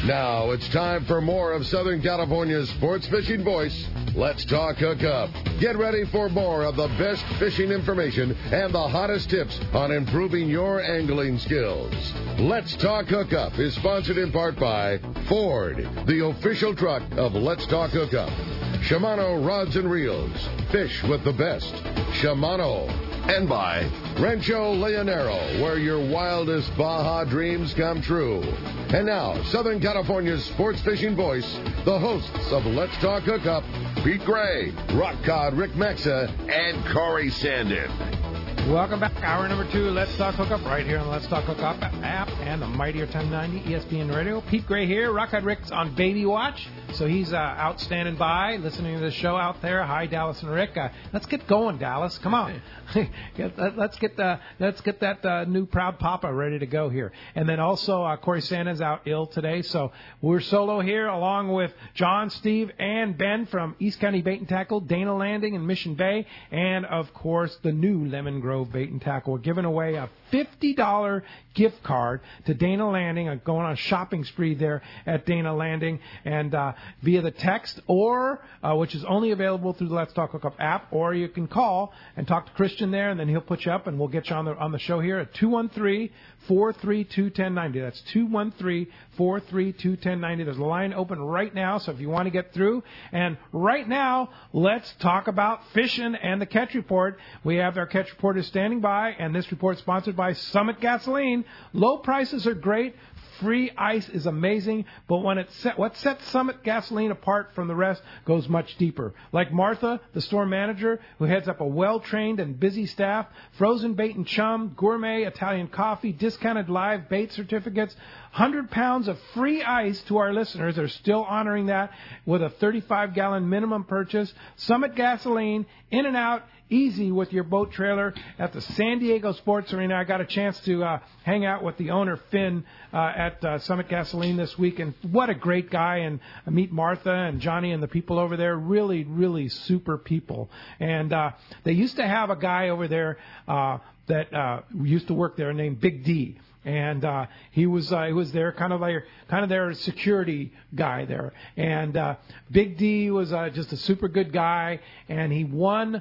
Now it's time for more of Southern California's sports fishing voice. Let's talk hookup. Get ready for more of the best fishing information and the hottest tips on improving your angling skills. Let's Talk Hookup is sponsored in part by Ford, the official truck of Let's Talk Hookup. Shimano Rods and Reels. Fish with the best. Shimano. And by Rancho Leonero, where your wildest Baja dreams come true. And now, Southern California's sports fishing voice, the hosts of Let's Talk Hookup, Pete Gray, Rock Cod Rick Mexa, and Corey Sandin. Welcome back. Hour number 2, Let's Talk Hookup, right here on the Let's Talk Hookup app and the mightier 1090 ESPN Radio. Pete Gray here. Rockhead Rick's on Baby Watch, so he's out standing by, listening to the show out there. Hi, Dallas and Rick. Let's get going, Dallas. Come on. let's get that new Proud Papa ready to go here. And then also, Corey Sandin's out ill today, so we're solo here along with John, Steve, and Ben from East County Bait and Tackle, Dana Landing in Mission Bay, and, of course, the new Lemon Grove Bait and Tackle. We're giving away a $50 gift card to Dana Landing. I'm going on a shopping spree there at Dana Landing, and via the text, or which is only available through the Let's Talk Hookup app, or you can call and talk to Christian there, and then he'll put you up, and we'll get you on the show here at 213-432-1090. That's 213-432-1090. There's a line open right now, so if you want to get through. And right now, let's talk about fishing and the catch report. We have our catch reporters standing by, and this report is sponsored by Summit Gasoline. Low prices are great. Free ice is amazing, but what sets Summit Gasoline apart from the rest goes much deeper. Like Martha, the store manager, who heads up a well-trained and busy staff, frozen bait and chum, gourmet Italian coffee, discounted live bait certificates, 100 pounds of free ice to our listeners. They're still honoring that with a 35-gallon minimum purchase. Summit Gasoline, in and out, easy with your boat trailer at the San Diego Sports Arena. I got a chance to hang out with the owner, Finn, at Summit Gasoline this week, and what a great guy, and meet Martha and Johnny and the people over there. Really, really super people. And they used to have a guy over there that used to work there named Big D. And he was there, kind of their security guy there. And Big D was just a super good guy, and he won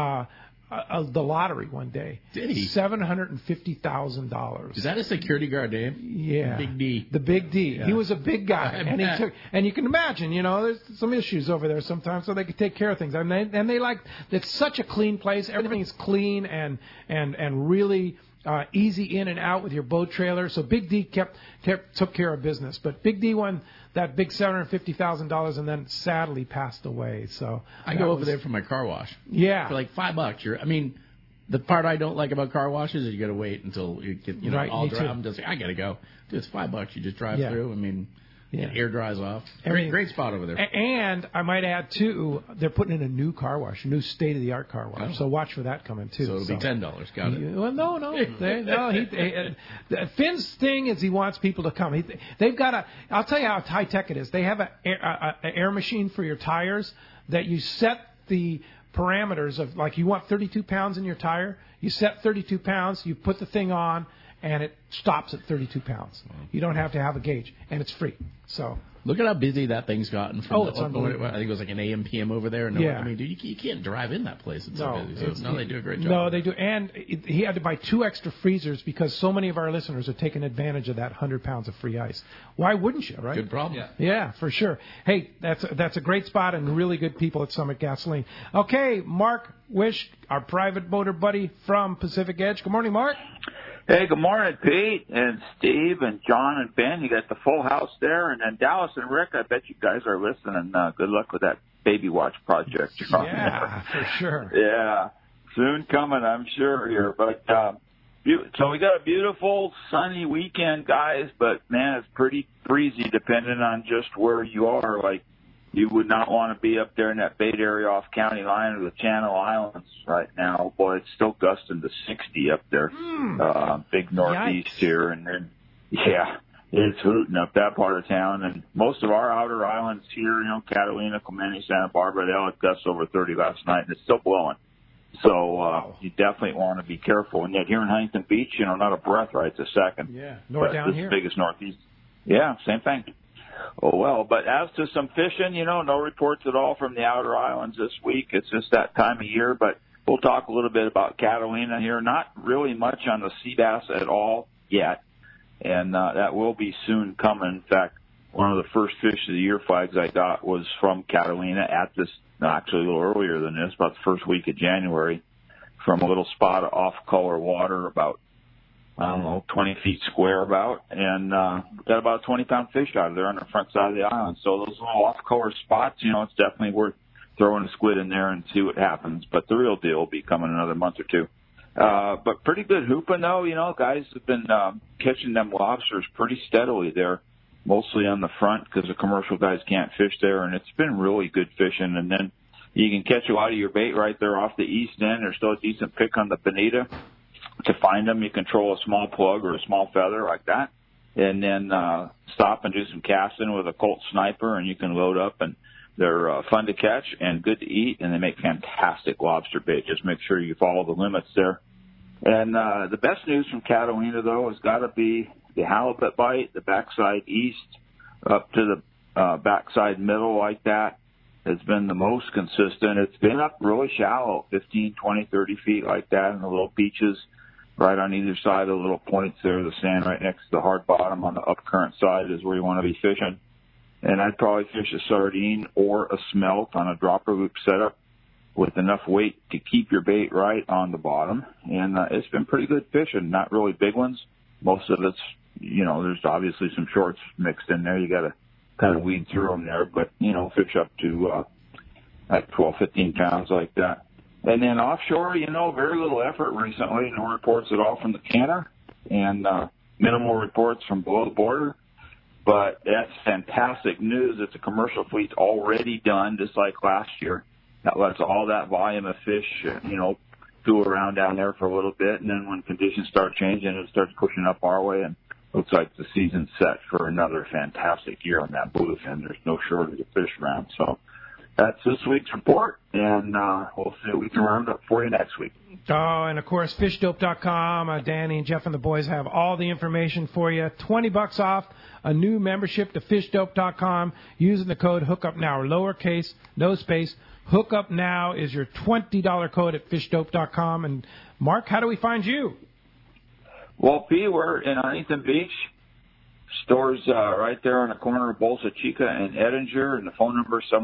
the lottery one day. Did he? $750,000. Is that a security guard name? Yeah. Big D. The Big D. Yeah. He was a big guy, and he took. And you can imagine, there's some issues over there sometimes, so they could take care of things. And they like, it's such a clean place. Everything is clean and really easy in and out with your boat trailer. So Big D took care of business. But Big D won that big $750,000 and then sadly passed away. So I go over there for my car wash. Yeah. For like $5. The part I don't like about car washes is you got to wait until you get right, all dry. I'm just like, I got to go. Dude, it's $5. You just drive through. It air dries off. Great spot over there. And I might add, too, they're putting in a new car wash, a new state-of-the-art car wash. Oh. So watch for that coming, too. So it'll be $10. Got it. Well, no. Finn's thing is he wants people to come. They've got I'll tell you how high-tech it is. They have an air machine for your tires that you set the parameters of, like, you want 32 pounds in your tire. You set 32 pounds. You put the thing on, and it stops at 32 pounds. You don't have to have a gauge, and it's free. So look at how busy that thing's gotten. It's unbelievable. I think it was like an AM, PM over there. Dude, you can't drive in that place. It's so busy. So they do a great job. No, they do. And he had to buy 2 extra freezers because so many of our listeners are taking advantage of that 100 pounds of free ice. Why wouldn't you, right? Good problem. Yeah, for sure. Hey, that's a great spot and really good people at Summit Gasoline. Okay, Mark Wish, our private boater buddy from Pacific Edge. Good morning, Mark. Hey, good morning, Pete and Steve and John and Ben. You got the full house there. And then Dallas and Rick, I bet you guys are listening. Good luck with that Baby Watch project. Yeah, for sure. Yeah, soon coming, I'm sure here. But so we got a beautiful sunny weekend, guys. But, man, it's pretty breezy depending on just where you are. Like, you would not want to be up there in that bait area off county line or the Channel Islands right now. Boy, it's still gusting to 60 up there. Big northeast here. And then, it's hooting up that part of town. And most of our outer islands here, Catalina, Clemente, Santa Barbara, they all had gusts over 30 last night, and it's still blowing. So you definitely want to be careful. And yet here in Huntington Beach, not a breath right this second. Yeah, down here. Biggest northeast. Yeah, same thing. Oh, well, but as to some fishing, no reports at all from the outer islands this week. It's just that time of year, but we'll talk a little bit about Catalina here. Not really much on the sea bass at all yet, and that will be soon coming. In fact, one of the first fish of the year flags I got was from Catalina at this, actually a little earlier than this, about the first week of January, from a little spot of off-color water about, 20 feet square about, and got about a 20-pound fish out of there on the front side of the island. So those little off-color spots, it's definitely worth throwing a squid in there and see what happens. But the real deal will be coming another month or two. But pretty good hooping, though. Guys have been catching them lobsters pretty steadily there, mostly on the front because the commercial guys can't fish there, and it's been really good fishing. And then you can catch a lot of your bait right there off the east end. There's still a decent pick on the bonita. To find them, you control a small plug or a small feather like that, and then stop and do some casting with a Colt Sniper, and you can load up, and they're fun to catch and good to eat, and they make fantastic lobster bait. Just make sure you follow the limits there. And the best news from Catalina, though, has got to be the halibut bite, the backside east up to the backside middle like that has been the most consistent. It's been up really shallow, 15, 20, 30 feet like that, in the little beaches right on either side of the little points there. The sand right next to the hard bottom on the upcurrent side is where you want to be fishing. And I'd probably fish a sardine or a smelt on a dropper loop setup with enough weight to keep your bait right on the bottom. And it's been pretty good fishing, not really big ones. Most of it's, there's obviously some shorts mixed in there. You got to kind of weed through them there, but, fish up to like 12, 15 pounds like that. And then offshore, very little effort recently. No reports at all from the canner, and minimal reports from below the border. But that's fantastic news that the commercial fleet's already done, just like last year. That lets all that volume of fish, go around down there for a little bit. And then when conditions start changing, it starts pushing up our way. And looks like the season's set for another fantastic year on that bluefin. There's no shortage of fish around. So that's this week's report, and we'll see what we can round up for you next week. Oh, and of course, fishdope.com. Danny and Jeff and the boys have all the information for you. $20 off a new membership to fishdope.com using the code HookUpNow, lowercase, no space. HookUpNow is your $20 code at fishdope.com. And Mark, how do we find you? Well, P, we're in Huntington Beach. Store's right there on the corner of Bolsa Chica and Edinger, and the phone number is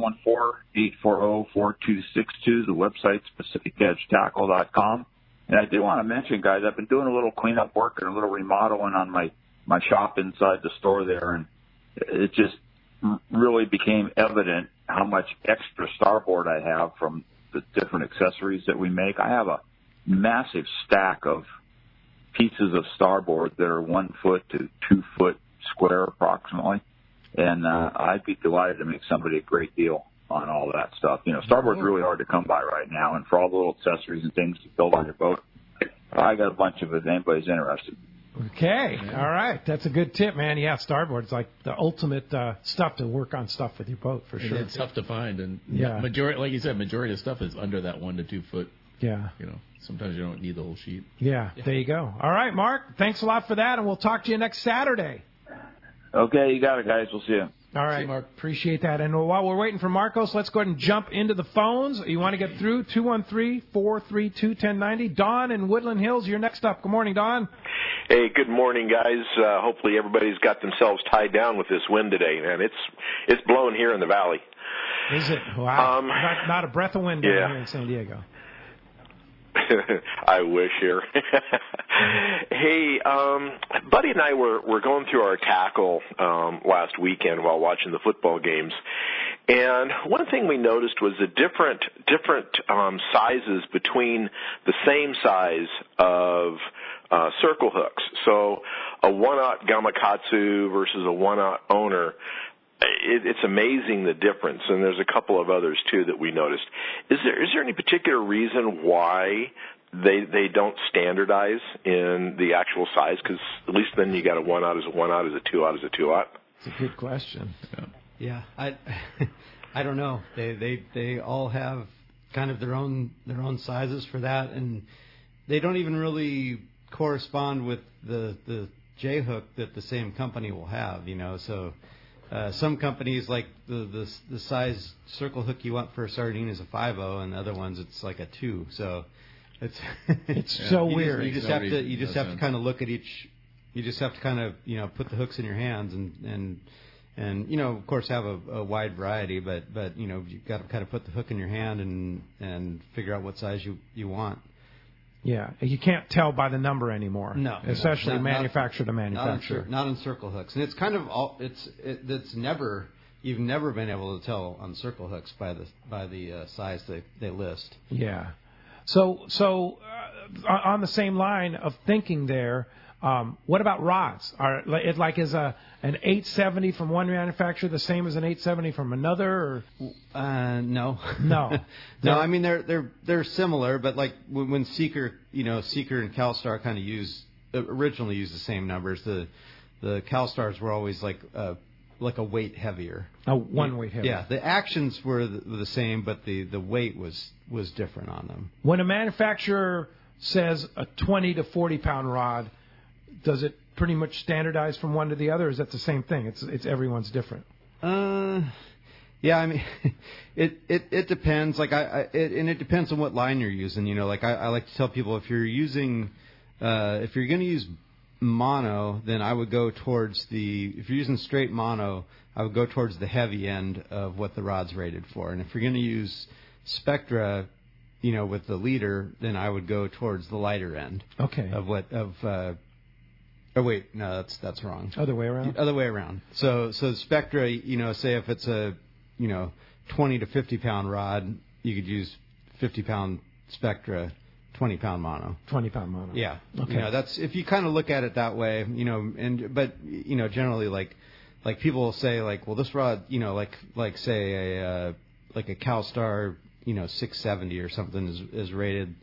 714-840-4262. The website's PacificEdgeTackle.com. And I did want to mention, guys, I've been doing a little cleanup work and a little remodeling on my shop inside the store there, and it just really became evident how much extra starboard I have from the different accessories that we make. I have a massive stack of pieces of starboard that are 1 foot to 2 foot square approximately, and I'd be delighted to make somebody a great deal on all that stuff. Starboard's really hard to come by right now, and for all the little accessories and things to build on your boat, I got a bunch of it if anybody's interested. Okay, all right, that's a good tip, man. Yeah, starboard's like the ultimate stuff to work on stuff with your boat for sure. It's tough to find, and majority, like you said, majority of stuff is under that 1 to 2 foot. Yeah. Sometimes you don't need the whole sheet. Yeah, there you go. All right, Mark, thanks a lot for that, and we'll talk to you next Saturday. Okay, you got it, guys. We'll see you. All right, see you, Mark. Appreciate that. And while we're waiting for Marcos, let's go ahead and jump into the phones. You want to get through? 213-432-1090. Don in Woodland Hills, you're next up. Good morning, Don. Hey, good morning, guys. Hopefully everybody's got themselves tied down with this wind today, man. It's blowing here in the valley. Is it? Wow. Not a breath of wind down here in San Diego. I wish here. Hey, Buddy and I were going through our tackle last weekend while watching the football games, and one thing we noticed was the different sizes between the same size of circle hooks. So a 1/0 Gamakatsu versus a 1/0 owner. It's amazing the difference, and there's a couple of others too that we noticed. Is there any particular reason why they don't standardize in the actual size? Because at least then you got a 1/0 is a 1/0, is a 2/0 is a 2/0. It's a good question. Yeah, I don't know. They all have kind of their own sizes for that, and they don't even really correspond with the J hook that the same company will have. So. Some companies, like the size circle hook you want for a sardine is a 5.0, and the other ones it's like a 2. So it's so weird. You just have to kind of look at each. You just have to kind of put the hooks in your hands and of course have a wide variety, but you've got to kind of put the hook in your hand and figure out what size you want. Yeah, you can't tell by the number anymore. No, especially manufacturer to manufacturer. Not on circle hooks, and it's kind of you've never been able to tell on circle hooks by the size they list. Yeah. So on the same line of thinking there. What about rods? Is an 870 from one manufacturer the same as an 870 from another? Or? No. No. No. I mean they're similar, but like when Seeker and CalStar kind of originally used the same numbers. The CalStars were always like a weight heavier. Oh, one weight heavier. Yeah. The actions were the same, but the weight was different on them. When a manufacturer says a 20 to 40 pound rod, does it pretty much standardize from one to the other, or is that the same thing? It's everyone's different. Yeah, I mean, it depends. Like and it depends on what line you're using. Like I like to tell people if you're going to use mono, then I would go towards if you're using straight mono, I would go towards the heavy end of what the rod's rated for. And if you're going to use Spectra, with the leader, then I would go towards the lighter end. Okay. Oh wait, no, that's wrong. Other way around. Other way around. So Spectra, say if it's a 20 to 50 pound rod, you could use 50 pound Spectra, 20 pound mono. 20 pound mono. Yeah. Okay. That's if you kind of look at it that way, but generally like people will say like, well, this rod, like say a CalStar, 670 or something is rated,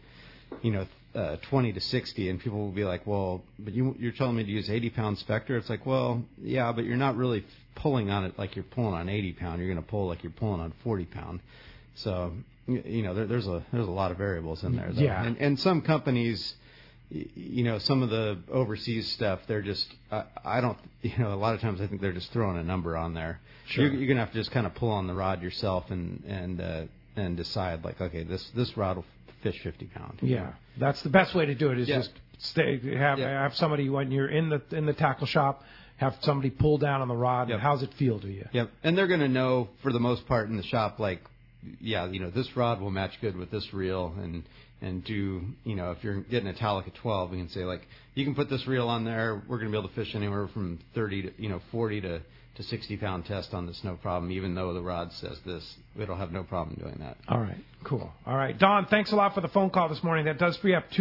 20 to 60, and people will be like, well, but you're telling me to use 80 pound Spectra? It's like, well, yeah, but you're not really pulling on it like you're pulling on 80 pound. You're going to pull like you're pulling on 40 pound. So there's a lot of variables in there, though. Yeah. And some companies, some of the overseas stuff, they're just I don't a lot of times I think they're just throwing a number on there. Sure. You're going to have to just kind of pull on the rod yourself and decide like, okay, this rod will fish 50 pound. Yeah, that's the best way to do it. Is just have somebody when you're in the tackle shop, have somebody pull down on the rod. Yep. And how's it feel to you? Yep, and they're going to know for the most part in the shop, like, this rod will match good with this reel, and do if you're getting a Talica 12, we can say like you can put this reel on there. We're going to be able to fish anywhere from 30 to 40 to 60 pound test on this, no problem. Even though the rod says this, it'll have no problem doing that. All right, cool. All right, Don, thanks a lot for the phone call this morning. That does free up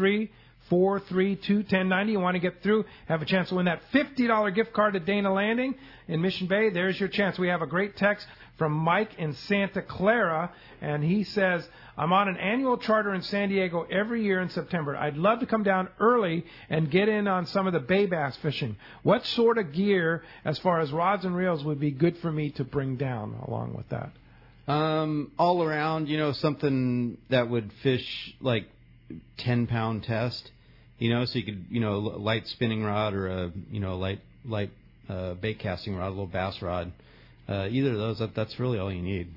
213-432-1090. You want to get through, have a chance to win that $50 gift card to Dana Landing in Mission Bay. There's your chance. We have a great text from Mike in Santa Clara, and he says, I'm on an annual charter in San Diego every year in September. I'd love to come down early and get in on some of the bay bass fishing. What sort of gear, as far as rods and reels, would be good for me to bring down along with that? All around, something that would fish like 10 pound test, so you could, a light spinning rod or a, light bait casting rod, a little bass rod. Either of those, that's really all you need.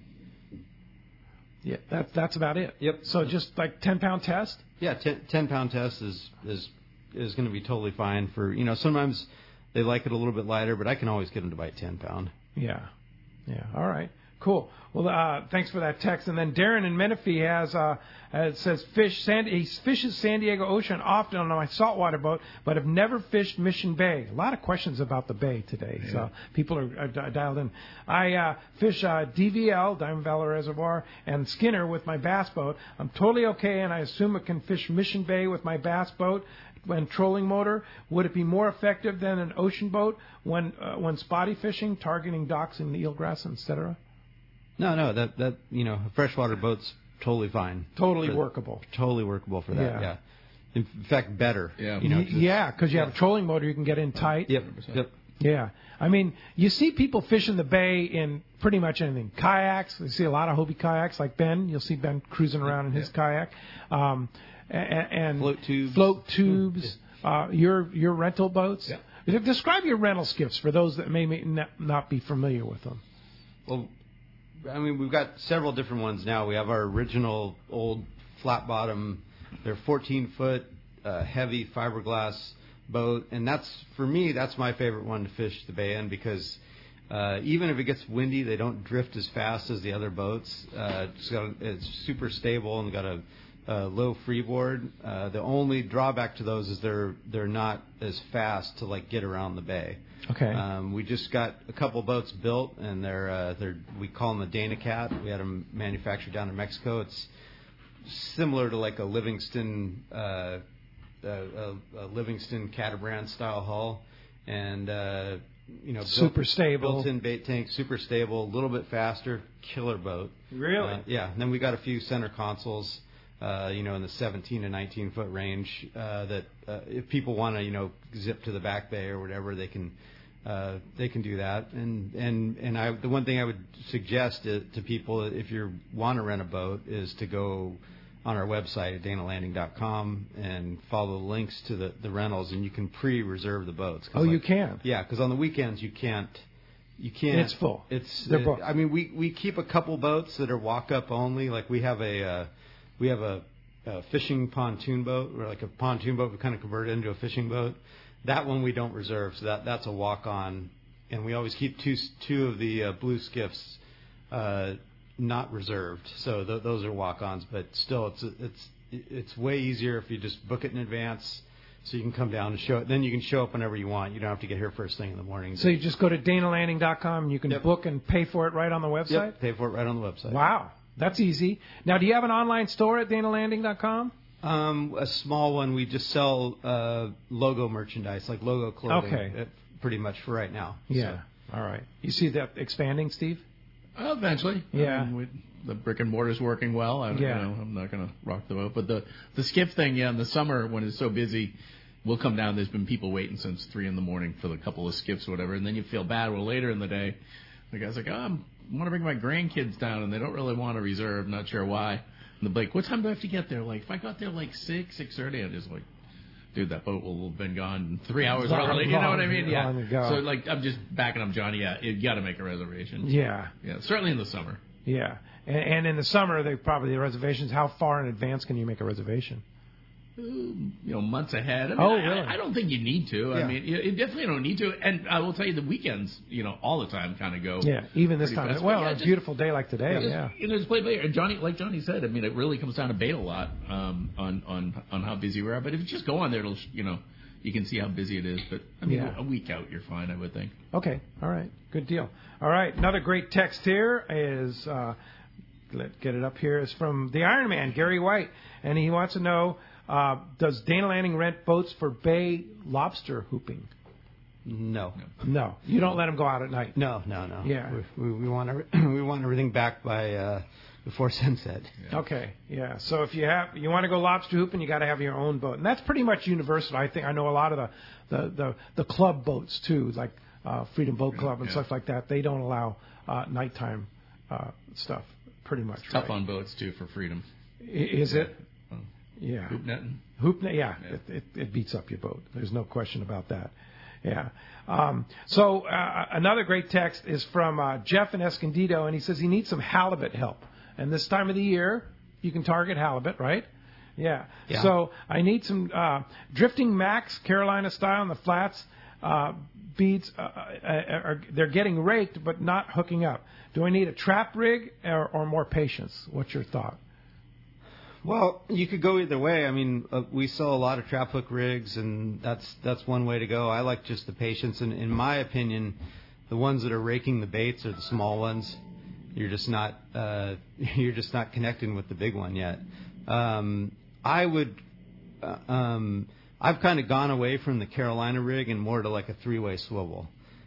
Yeah, that's about it. Yep. So just like 10 pound test? Yeah, 10 pound test is going to be totally fine for, sometimes they like it a little bit lighter, but I can always get them to bite 10 pound. Yeah. All right. Cool. Well, thanks for that text. And then Darren in Menifee says he fishes San Diego Ocean often on my saltwater boat, but have never fished Mission Bay. A lot of questions about the bay today, so people are dialed in. I fish DVL, Diamond Valley Reservoir, and Skinner with my bass boat. I'm totally okay, and I assume I can fish Mission Bay with my bass boat and trolling motor. Would it be more effective than an ocean boat when spotty fishing, targeting docks and eelgrass, etc.? No, that a freshwater boat's totally fine. Totally workable. Totally workable for that. Yeah. In fact, better. Yeah. Because you have a trolling motor, you can get in tight. Yep. Yeah. I mean, you see people fish in the bay in pretty much anything. Kayaks. You see a lot of Hobie kayaks, like Ben. You'll see Ben cruising around in his kayak. And float tubes. Your rental boats. Yeah. Describe your rental skiffs for those that may not be familiar with them. Well, I mean, we've got several different ones now. We have our original old flat bottom. They're 14-foot, heavy fiberglass boat, and for me, that's my favorite one to fish the bay in because even if it gets windy, they don't drift as fast as the other boats. It's super stable and got a low freeboard. The only drawback to those is they're not as fast to get around the bay. Okay. We just got a couple boats built, and we call them the Dana Cat. We had them manufactured down in Mexico. It's similar to a Livingston Livingston catamaran style hull, and super stable, built-in bait tank, super stable, a little bit faster, killer boat. Really? Yeah. And then we got a few center consoles. In the 17 to 19 foot range, that if people want to, zip to the back bay or whatever, they can do that. And the one thing I would suggest to people, if you want to rent a boat, is to go on our website at danalanding.com and follow the links to the rentals, and you can pre-reserve the boats. Oh, you can? Yeah, because on the weekends you can't. It's full. They're booked. I mean, we keep a couple boats that are walk-up only. We have a fishing pontoon boat, or a pontoon boat we kind of converted into a fishing boat. That one we don't reserve, so that's a walk-on. And we always keep two of the blue skiffs not reserved, so those are walk-ons. But still, it's way easier if you just book it in advance, so you can come down and show it. Then you can show up whenever you want. You don't have to get here first thing in the morning. So you just go to danalanding.com and you can book and pay for it right on the website? Yep, pay for it right on the website. Wow. That's easy. Now, do you have an online store at danalanding.com? A small one. We just sell logo merchandise, like logo clothing. Okay. Pretty much for right now. Yeah. So. All right. You see that expanding, Steve? Eventually. Yeah. I mean, the brick and mortar's working well. I'm not going to rock the boat. But the skiff thing, in the summer when it's so busy, we'll come down. There's been people waiting since 3 in the morning for the couple of skiffs or whatever. And then you feel bad. Well, later in the day, the guy's like, I want to bring my grandkids down, and they don't really want to reserve. Not sure why. And they're like, what time do I have to get there? If I got there 6:30, I'm just like, dude, that boat will have been gone 3 hours early. You know what I mean? Yeah. So I'm just backing up Johnny. Yeah, you got to make a reservation. Yeah. Yeah. Certainly in the summer. Yeah. And in the summer, the reservations. How far in advance can you make a reservation? Months ahead. Really? I don't think you need to. Yeah. I mean, you definitely don't need to. And I will tell you, the weekends, all the time kind of go. Yeah, even this time. Fast. Well, a beautiful day like today. Yeah. Just play bait. And like Johnny said, I mean, it really comes down to bait a lot on how busy we are. But if you just go on there, it'll you can see how busy it is. But I mean, a week out, you're fine, I would think. Okay. All right. Good deal. All right. Another great text here is. Let's get it up here. Is from the Iron Man, Gary White, and he wants to know. Does Dana Landing rent boats for bay lobster hooping? No. You don't let them go out at night. No. Yeah. We want everything back by before sunset. Yeah. Okay. Yeah. So if you want to go lobster hooping, you got to have your own boat, and that's pretty much universal. I think I know a lot of the club boats too, like Freedom Boat Club and stuff like that. They don't allow nighttime stuff. Pretty much. Tough on boats too for Freedom. Is it? Yeah. Hoop netting? Yeah. It beats up your boat. There's no question about that. Yeah. So another great text is from Jeff in Escondido, and he says he needs some halibut help. And this time of the year, you can target halibut, right? Yeah. So I need some drifting Max, Carolina style on the flats. Beads, they're getting raked but not hooking up. Do I need a trap rig or more patience? What's your thought? Well, you could go either way. I mean, we sell a lot of trap hook rigs, and that's one way to go. I like just the patience, and in my opinion, the ones that are raking the baits are the small ones. You're just not connecting with the big one yet. I've kind of gone away from the Carolina rig and more to like a 3-way swivel.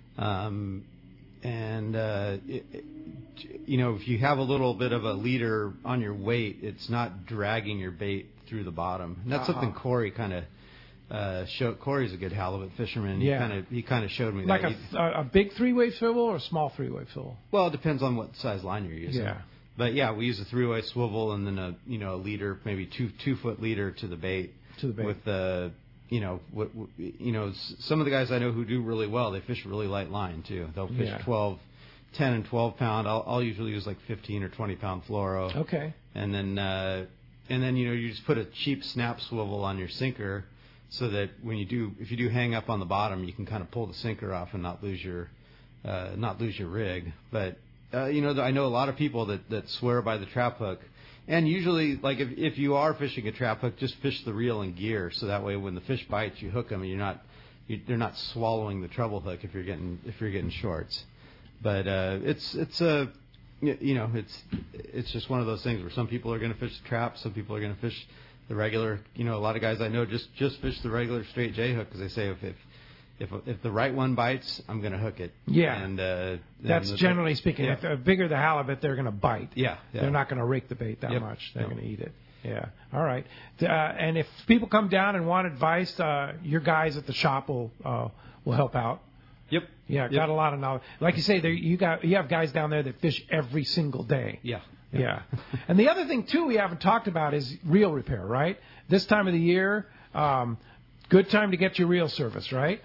If you have a little bit of a leader on your weight, it's not dragging your bait through the bottom. And that's something Corey kind of showed. Corey's a good halibut fisherman. Yeah. He kind of showed me like that. Like a big 3-way swivel or a small 3-way swivel? Well, it depends on what size line you're using. Yeah. But yeah, we use a 3-way swivel and then a leader, maybe 2-foot leader to the bait. With some of the guys I know who do really well, they fish really light line too. They'll fish 10 and 12 pound. I'll usually use like 15 or 20 pound fluoro. Okay. And then you just put a cheap snap swivel on your sinker, so that if you do hang up on the bottom, you can kind of pull the sinker off and not lose your rig. But I know a lot of people that swear by the trap hook. And usually, like if you are fishing a trap hook, just fish the reel and gear, so that way when the fish bites, you hook them and they're not swallowing the treble hook if you're getting shorts. But it's just one of those things where some people are going to fish the trap, some people are going to fish the regular. A lot of guys I know just fish the regular straight J hook, because they say if the right one bites, I'm going to hook it. Yeah. And that's generally speaking. Yeah. If they're bigger the halibut, they're going to bite. Yeah. They're not going to rake the bait that much. They're going to eat it. Yeah. All right. And if people come down and want advice, your guys at the shop will help out. Yep. Yeah. Got a lot of knowledge. Like you say, you have guys down there that fish every single day. Yeah. Yeah. And the other thing too we haven't talked about is reel repair. Right. This time of the year, good time to get your reel service. Right.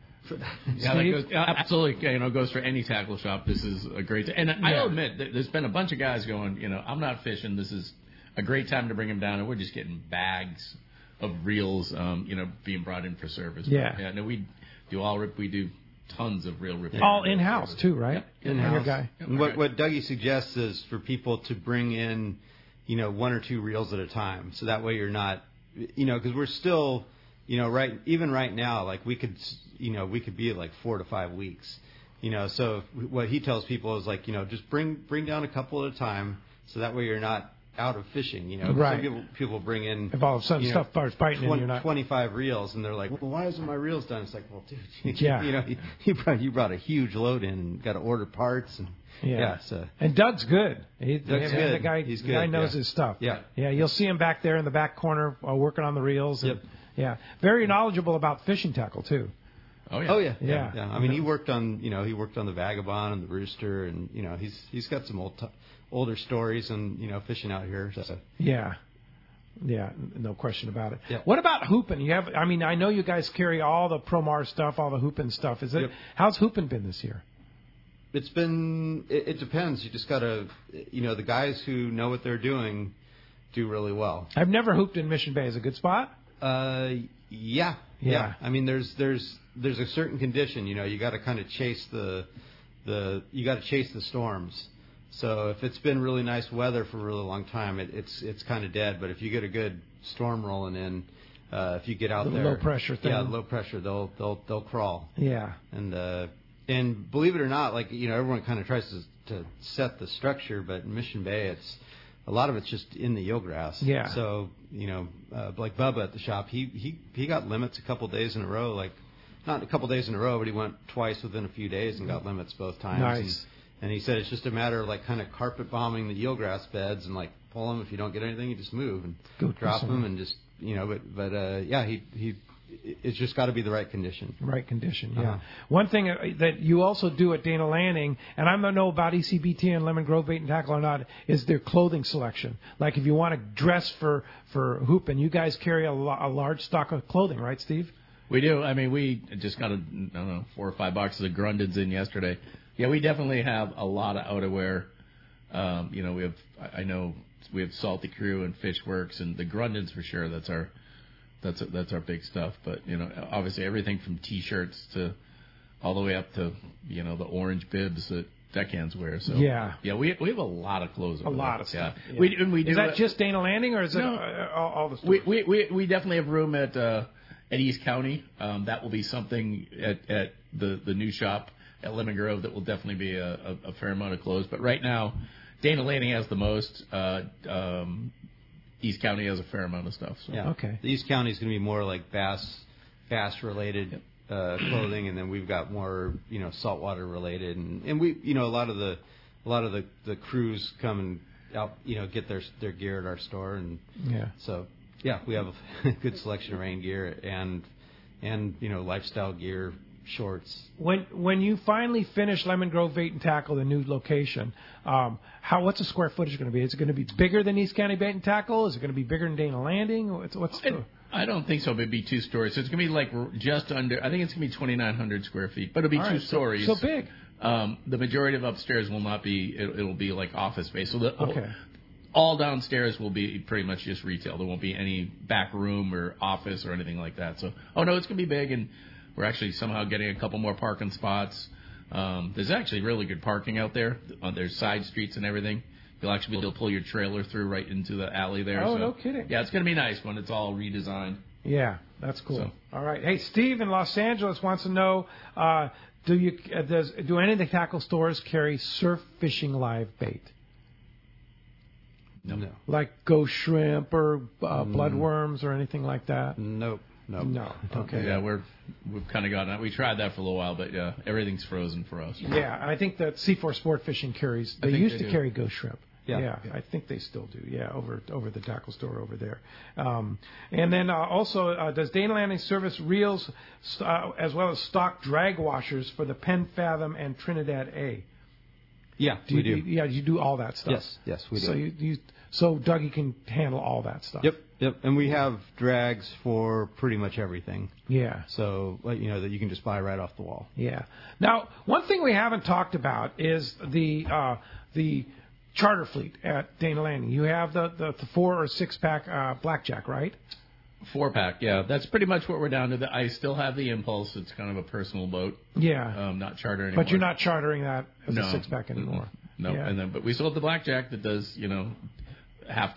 Yeah, that goes, absolutely. Goes for any tackle shop. This is a great. And I'll admit, there's been a bunch of guys going. I'm not fishing. This is a great time to bring them down, and we're just getting bags of reels. Being brought in for service. Yeah. No, we do we do tons of reel repair. All in house too, right? Yep. In-house. Guy. What Dougie suggests is for people to bring in, one or two reels at a time, so that way you're not, because we're still. Right now, like we could be at like 4 to 5 weeks, so what he tells people is like, just bring down a couple at a time, so that way you're not out of fishing, Right. Some people bring in, if all of a sudden stuff starts biting and you're not 25 reels, and they're like, well, why isn't my reels done? It's like, well, dude, Yeah. you brought a huge load in and got to order parts and. Yeah. So. And Doug's good. Doug's good. The guy, He's the good. guy knows his stuff. Yeah. Yeah. You'll see him back there in the back corner working on the reels. And, Yep. Yeah. Very knowledgeable about fishing tackle too. Oh yeah. Oh yeah. Yeah. I mean, he worked on the Vagabond and the Rooster, and he's got some older stories and fishing out here. So. Yeah. Yeah, no question about it. Yeah. What about hooping? I know you guys carry all the Promar stuff, all the hooping stuff. Yep. How's hooping been this year? It's been. It depends. You just gotta. The guys who know what they're doing do really well. I've never hooped in Mission Bay. Is it a good spot? Yeah. I mean, there's a certain condition. You got to kind of chase you got to chase the storms. So if it's been really nice weather for a really long time, it's kind of dead. But if you get a good storm rolling in, if you get out there, low pressure thing. Yeah, low pressure, they'll crawl. Yeah. And believe it or not, like everyone kind of tries to set the structure, but in Mission Bay, a lot of it's just in the eelgrass. Yeah. So like Bubba at the shop, he got limits a couple days in a row. Like not a couple days in a row, but he went twice within a few days and got limits both times. Nice. And he said it's just a matter of like kind of carpet bombing the eelgrass beds and like pull them. If you don't get anything, you just move and drop them and just it's just got to be the right condition. Right condition, yeah. Uh-huh. One thing that you also do at Dana Landing, and I don't know about ECBT and Lemon Grove Bait and Tackle or not, is their clothing selection. Like if you want to dress for hooping, you guys carry a large stock of clothing, right, Steve? We do. I mean, we just got 4 or 5 boxes of Grundens in yesterday. Yeah, we definitely have a lot of outerwear. We have Salty Crew and Fishworks and the Grundens for sure. That's our big stuff. But obviously everything from T-shirts to all the way up to the orange bibs that deckhands wear. So we have a lot of clothes. A lot of stuff. Yeah. We do. Is that just Dana Landing or is it all the stores? We definitely have room at East County. That will be something at the new shop at Lemon Grove that will definitely be a fair amount of clothes. But right now, Dana Landing has the most. East County has a fair amount of stuff. So. Yeah. Okay. The East County is going to be more like bass related clothing, and then we've got more saltwater related, and we a lot of the crews come and out get their gear at our store, and so we have a good selection of rain gear and lifestyle gear. Shorts. When you finally finish Lemon Grove Bait and Tackle, the new location, what's the square footage going to be? Is it going to be bigger than East County Bait and Tackle? Is it going to be bigger than Dana Landing? I don't think so. But it'd be 2 stories. So it's going to be like just under, I think it's going to be 2,900 square feet. But it'll be 2 stories. So big. The majority of upstairs will not be, it'll be like office space. So Okay. all downstairs will be pretty much just retail. There won't be any back room or office or anything like that. So, it's going to be big, and we're actually somehow getting a couple more parking spots. There's actually really good parking out there. There's side streets and everything. You'll actually be able to pull your trailer through right into the alley there. Oh, no kidding. Yeah, it's going to be nice when it's all redesigned. Yeah, that's cool. So. All right. Hey, Steve in Los Angeles wants to know, do any of the tackle stores carry surf fishing live bait? No. Like ghost shrimp or bloodworms or anything like that? Nope. No. Okay. Yeah, we've kind of gotten that. We tried that for a little while, but yeah, everything's frozen for us. Yeah, I think that C4 Sport Fishing carries. They used to carry ghost shrimp. Yeah, I think they still do. Yeah, over the tackle store over there. And then also, does Dana Landing service reels as well as stock drag washers for the Penn Fathom and Trinidad A? Yeah, we do. Yeah, you do all that stuff. Yes, we do. So Dougie can handle all that stuff. Yep. And we have drags for pretty much everything. Yeah. So, that you can just buy right off the wall. Yeah. Now, one thing we haven't talked about is the charter fleet at Dana Landing. You have the 4 or 6 pack blackjack, right? 4-pack, yeah. That's pretty much what we're down to. I still have the Impulse. It's kind of a personal boat. Yeah. Not charter anymore. But you're not chartering that as a 6-pack anymore. No. Yeah. And then, but we still have the blackjack that does, half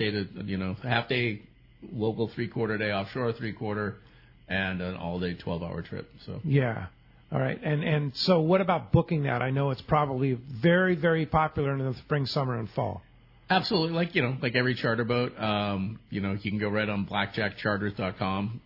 day local 3/4 day offshore 3/4, and an all day 12-hour trip. So. Yeah. All right. And so what about booking that? I know it's probably very, very popular in the spring, summer, and fall. Absolutely. Like every charter boat, you can go right on blackjackcharters.com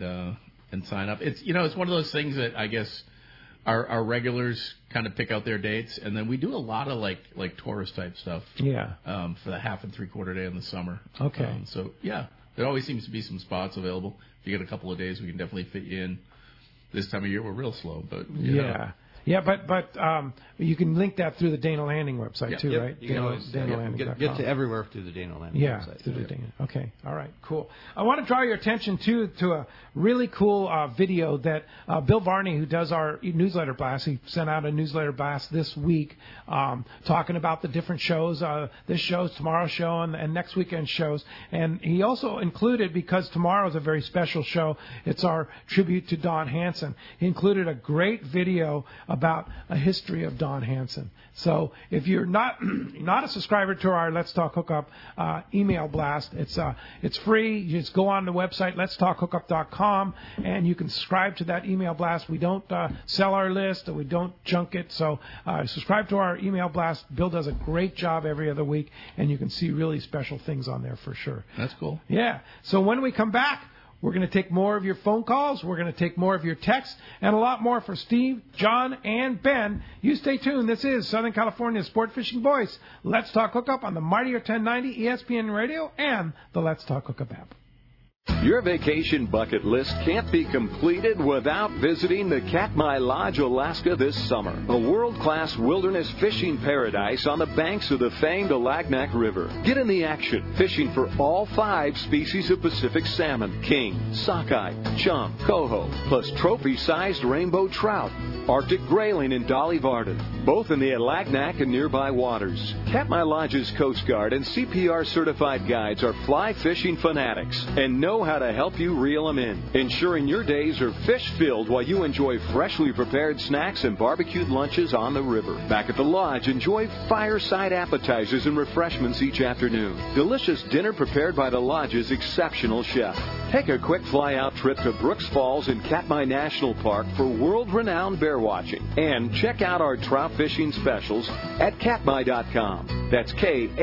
and sign up. It's, it's one of those things that I guess our regulars kind of pick out their dates, and then we do a lot of like tourist type stuff. Yeah. For the half and 3/4 day in the summer. Okay. So yeah, there always seems to be some spots available. If you get a couple of days, we can definitely fit you in. This time of year, we're real slow, but yeah. Yeah, but you can link that through the Dana Landing website too, right? You can always get to everywhere through the Dana Landing website. Through the Dana. Okay, all right, cool. I want to draw your attention to a really cool video that Bill Varney, who does our newsletter blast, he sent out a newsletter blast this week talking about the different shows, this show, tomorrow's show, and next weekend's shows. And he also included, because tomorrow is a very special show, it's our tribute to Don Hansen. He included a great video about a history of Don Hansen. So if you're not a subscriber to our Let's Talk Hookup email blast, it's free. You just go on the website, letstalkhookup.com, and you can subscribe to that email blast. We don't sell our list, we don't junk it. So subscribe to our email blast. Bill does a great job every other week, and you can see really special things on there for sure. That's cool. Yeah. So when we come back, we're going to take more of your phone calls. We're going to take more of your texts and a lot more for Steve, John, and Ben. You stay tuned. This is Southern California's Sport Fishing Voice. Let's Talk Hookup on the Mightier 1090 ESPN Radio and the Let's Talk Hookup app. Your vacation bucket list can't be completed without visiting the Katmai Lodge, Alaska this summer. A world-class wilderness fishing paradise on the banks of the famed Alagnak River. Get in the action, fishing for all 5 species of Pacific salmon, king, sockeye, chum, coho, plus trophy-sized rainbow trout, Arctic grayling and Dolly Varden, both in the Alagnak and nearby waters. Katmai Lodge's Coast Guard and CPR-certified guides are fly fishing fanatics and know how to help you reel them in, ensuring your days are fish-filled while you enjoy freshly prepared snacks and barbecued lunches on the river. Back at the lodge, enjoy fireside appetizers and refreshments each afternoon. Delicious dinner prepared by the lodge's exceptional chef. Take a quick fly-out trip to Brooks Falls in Katmai National Park for world-renowned bear watching. And check out our trout fishing specials at katmai.com. That's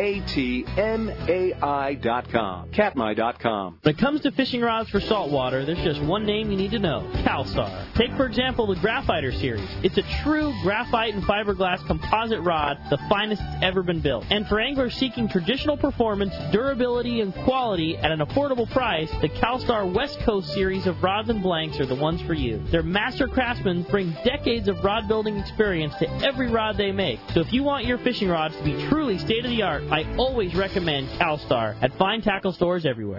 KATMAI.com. Katmai.com. When it comes to fishing rods for saltwater, there's just one name you need to know: CalStar. Take, for example, the Graphiter series. It's a true graphite and fiberglass composite rod, the finest it's ever been built. And for anglers seeking traditional performance, durability, and quality at an affordable price, the CalStar West Coast series of rods and blanks are the ones for you. Their master craftsmen bring decades of rod building experience to every rod they make. So if you want your fishing rods to be truly state-of-the-art, I always recommend CalStar at fine tackle stores everywhere.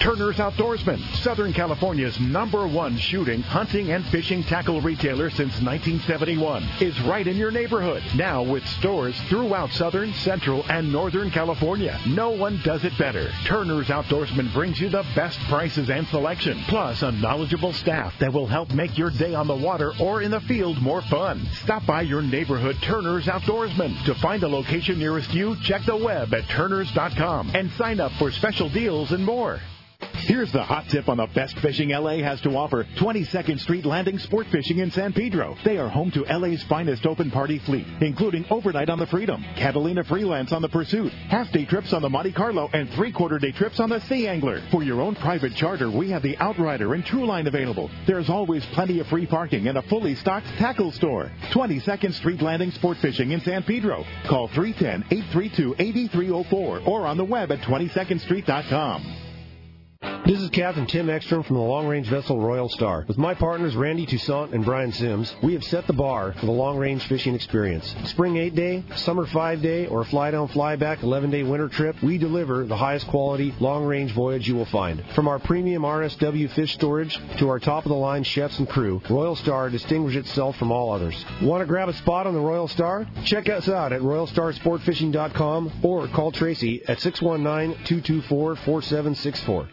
Turner's Outdoorsman, Southern California's #1 shooting, hunting, and fishing tackle retailer since 1971, is right in your neighborhood. Now with stores throughout Southern, Central, and Northern California. No one does it better. Turner's Outdoorsman brings you the best prices and selection, plus a knowledgeable staff that will help make your day on the water or in the field more fun. Stop by your neighborhood Turner's Outdoorsman. To find a location nearest you, check the web at turners.com and sign up for special deals and more. Here's the hot tip on the best fishing L.A. has to offer. 22nd Street Landing Sport Fishing in San Pedro. They are home to L.A.'s finest open party fleet, including overnight on the Freedom, Catalina Freelance on the Pursuit, half-day trips on the Monte Carlo, and three-quarter-day trips on the Sea Angler. For your own private charter, we have the Outrider and Trueline available. There's always plenty of free parking and a fully stocked tackle store. 22nd Street Landing Sport Fishing in San Pedro. Call 310-832-8304 or on the web at 22ndstreet.com. This is Captain Tim Ekstrom from the Long Range Vessel Royal Star. With my partners Randy Toussaint and Brian Sims, we have set the bar for the long-range fishing experience. Spring 8-day, summer 5-day, or fly-down, fly-back 11-day winter trip, we deliver the highest quality long-range voyage you will find. From our premium RSW fish storage to our top-of-the-line chefs and crew, Royal Star distinguishes itself from all others. Want to grab a spot on the Royal Star? Check us out at RoyalStarSportFishing.com or call Tracy at 619-224-4764.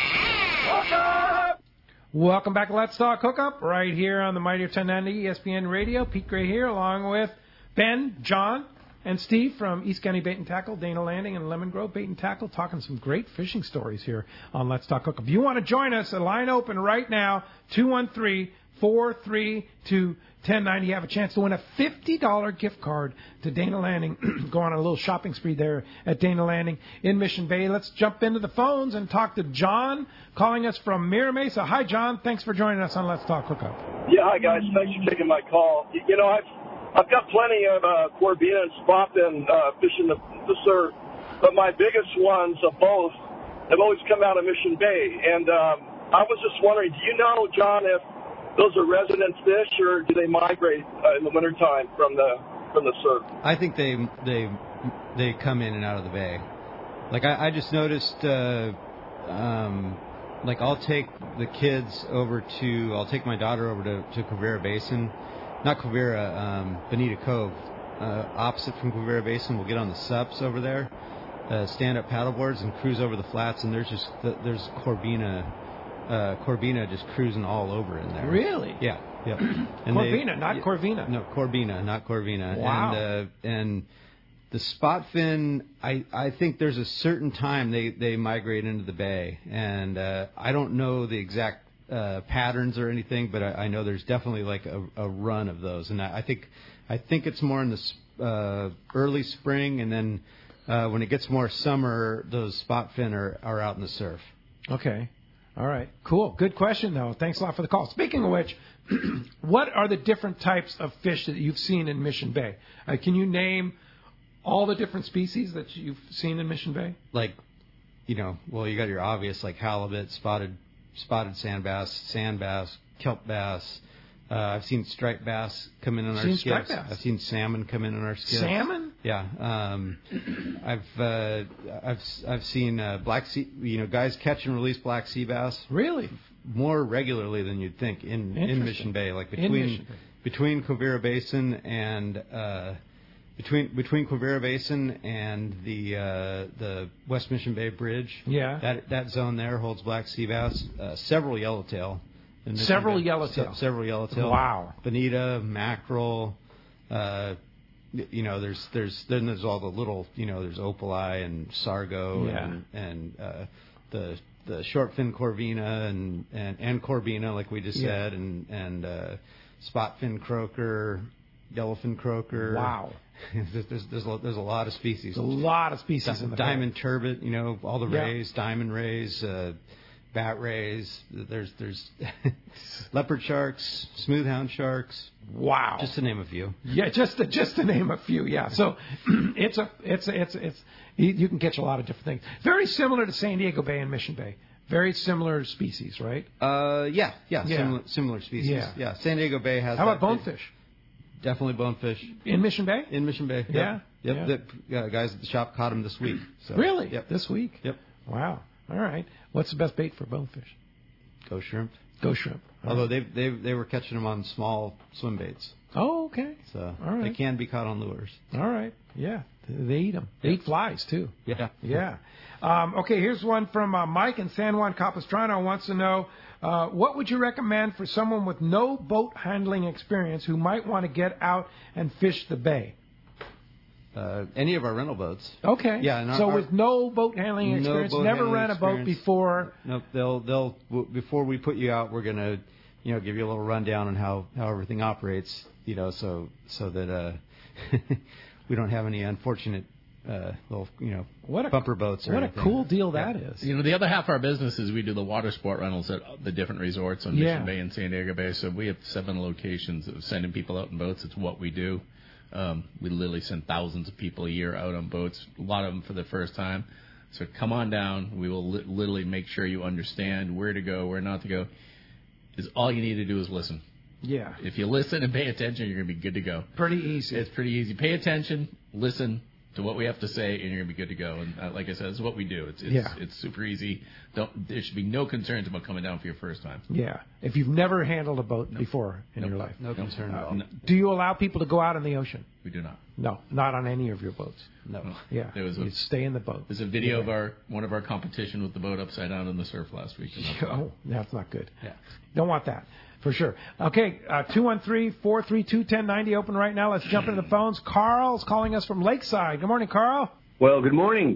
Welcome back to Let's Talk Hookup, right here on the Mighty 1090 ESPN Radio. Pete Gray here, along with Ben, John, and Steve from East County Bait and Tackle, Dana Landing, and Lemon Grove Bait and Tackle, talking some great fishing stories here on Let's Talk Hookup. If you want to join us, a line open right now, 213-432-1090. You have a chance to win a $50 gift card to Dana Landing. Go on a little shopping spree there at Dana Landing in Mission Bay. Let's jump into the phones and talk to John, calling us from Mira Mesa. Hi, John. Thanks for joining us on Let's Talk Hookup. Yeah, hi, guys. Thanks for taking my call. You know, I've got plenty of Corbina and Spotfin fishing the surf, but my biggest ones of both have always come out of Mission Bay. And I was just wondering, do you know, John, if those are resident fish, or do they migrate in the wintertime from the surf? I think they come in and out of the bay. Like I just noticed, like I'll take the kids I'll take my daughter over to Quivira Basin, not Quivira, Bonita Cove, opposite from Quivira Basin. We'll get on the SUPs over there, stand-up paddleboards, and cruise over the flats, and there's Corbina just cruising all over in there. Really? Yeah. Yep. And Corvina, not Corvina. No, Corbina, not Corvina. Wow. And the spot fin, I think there's a certain time they migrate into the bay, and I don't know the exact patterns or anything, but I know there's definitely like a run of those, and I think it's more in the early spring, and then when it gets more summer, those spot fin are out in the surf. Okay. All right. Cool. Good question, though. Thanks a lot for the call. Speaking of which, what are the different types of fish that you've seen in Mission Bay? Can you name all the different species that you've seen in Mission Bay? Like, you got your obvious, like halibut, spotted sand bass, kelp bass. I've seen striped bass come in on our skiffs. I've seen salmon come in on our skiffs. Salmon? Yeah. I've seen black sea. Guys catch and release black sea bass. Really? More regularly than you'd think in Mission Bay, like between Quivira Basin and between Quivira Basin and the West Mission Bay Bridge. Yeah. That zone there holds black sea bass. Several yellowtail. Several yellowtail. Several yellowtail. Wow. Bonita, mackerel. There's all the little, there's opali and sargo and the short fin corvina and corbina, like we just said, and spot fin croaker, yellowfin croaker. Wow. There's a lot of species. A lot of species in the diamond turbot, all the rays, diamond rays, bat rays. There's leopard sharks, smoothhound sharks. Wow. Just to name a few. Yeah, just to name a few. Yeah. So it's you can catch a lot of different things. Very similar to San Diego Bay and Mission Bay. Very similar species, right? Yeah. Similar species. Yeah. San Diego Bay has. How about bonefish? Definitely bonefish. In Mission Bay? In Mission Bay. Yeah. Yep. The guys at the shop caught them this week. So. Really? Yep. This week? Yep. Wow. All right. What's the best bait for bonefish? Go shrimp. Go shrimp. Although they were catching them on small swim baits. Oh, okay. So all right. They can be caught on lures. All right. Yeah. They eat them. They eat flies, too. Yeah. Yeah. Okay, here's one from Mike in San Juan Capistrano wants to know, what would you recommend for someone with no boat handling experience who might want to get out and fish the bay? Any of our rental boats. Okay. Yeah. So with no boat handling experience, never ran a boat before. Nope. They'll before we put you out, we're gonna, give you a little rundown on how everything operates. So that we don't have any unfortunate little bumper boats. Or what anything. A cool deal that is. The other half of our business is we do the water sport rentals at the different resorts on Mission Bay and San Diego Bay. So we have 7 locations of sending people out in boats. It's what we do. We literally send thousands of people a year out on boats, a lot of them for the first time. So come on down. We will literally make sure you understand where to go, where not to go. All you need to do is listen. Yeah. If you listen and pay attention, you're going to be good to go. Pretty easy. It's pretty easy. Pay attention, listen to what we have to say, and you're going to be good to go. And like I said, it's what we do. It's super easy. There should be no concerns about coming down for your first time. Yeah. If you've never handled a boat before in your life. No concern at all. Do you allow people to go out in the ocean? We do not. No, not on any of your boats. No. Yeah. You stay in the boat. There's a video of one of our competition with the boat upside down in the surf last week. Oh, that's not good. Yeah. Don't want that. For sure. Okay, 213-432-1090 open right now. Let's jump into the phones. Carl's calling us from Lakeside. Good morning, Carl. Well, good morning.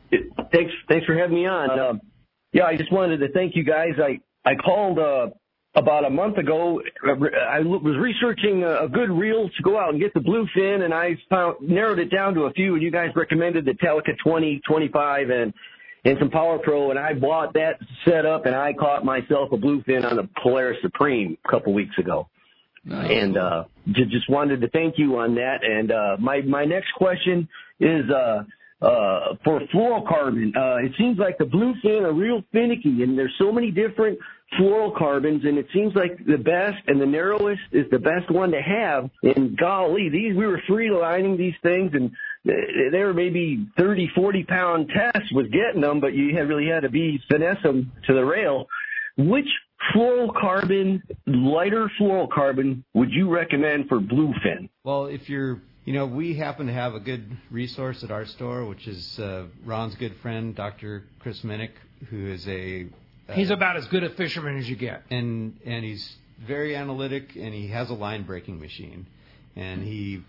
Thanks for having me on. I just wanted to thank you guys. I called about a month ago. I was researching a good reel to go out and get the bluefin, and I narrowed it down to a few, and you guys recommended the Telica 20, 25, and some Power Pro, and I bought that set up, and I caught myself a bluefin on the Polaris Supreme a couple weeks ago. Nice. And just wanted to thank you on that. And my next question is for fluorocarbon. It seems like the bluefin are real finicky, and there's so many different fluorocarbons, and it seems like the best and the narrowest is the best one to have. And golly, we were free lining these things, and they were maybe 30, 40-pound tests was getting them, but you really had to finesse them to the rail. Which fluorocarbon, lighter fluorocarbon, would you recommend for bluefin? Well, if you're, we happen to have a good resource at our store, which is Ron's good friend, Dr. Chris Minnick, who is he's about as good a fisherman as you get. And he's very analytic, and he has a line breaking machine. And he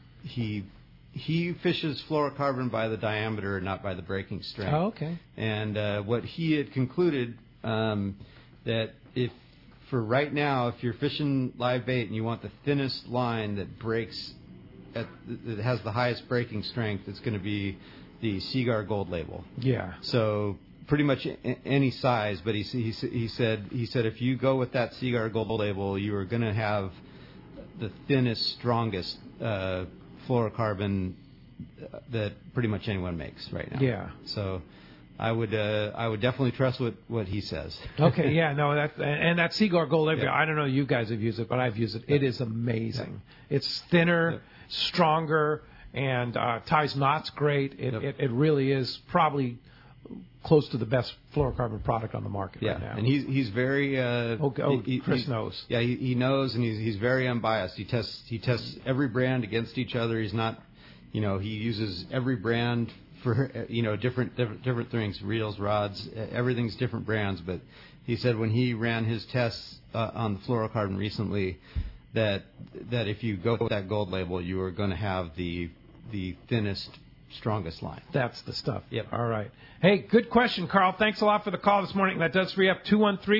fishes fluorocarbon by the diameter, not by the breaking strength. Oh, okay. And what he had concluded that for right now, if you're fishing live bait and you want the thinnest line that breaks, that has the highest breaking strength, it's going to be the Seaguar Gold Label. Yeah. So pretty much any size, but he said if you go with that Seaguar Gold Label, you are going to have the thinnest, strongest fluorocarbon that pretty much anyone makes right now. Yeah. So I would definitely trust what he says. Okay. Yeah. No. That Seaguar Gold Label. Yeah. I don't know. You guys have used it, but I've used it. It is amazing. Yeah. It's thinner, stronger, and ties knots great. It really is probably close to the best fluorocarbon product on the market right now. And he's very Chris knows. Yeah, he knows, and he's very unbiased. He tests every brand against each other. He's not, he uses every brand for different things, reels, rods, everything's different brands. But he said when he ran his tests on the fluorocarbon recently, that if you go with that Gold Label, you are going to have the thinnest, strongest line. That's the stuff. Yep. All right. Hey, good question, Carl. Thanks a lot for the call this morning. That does free up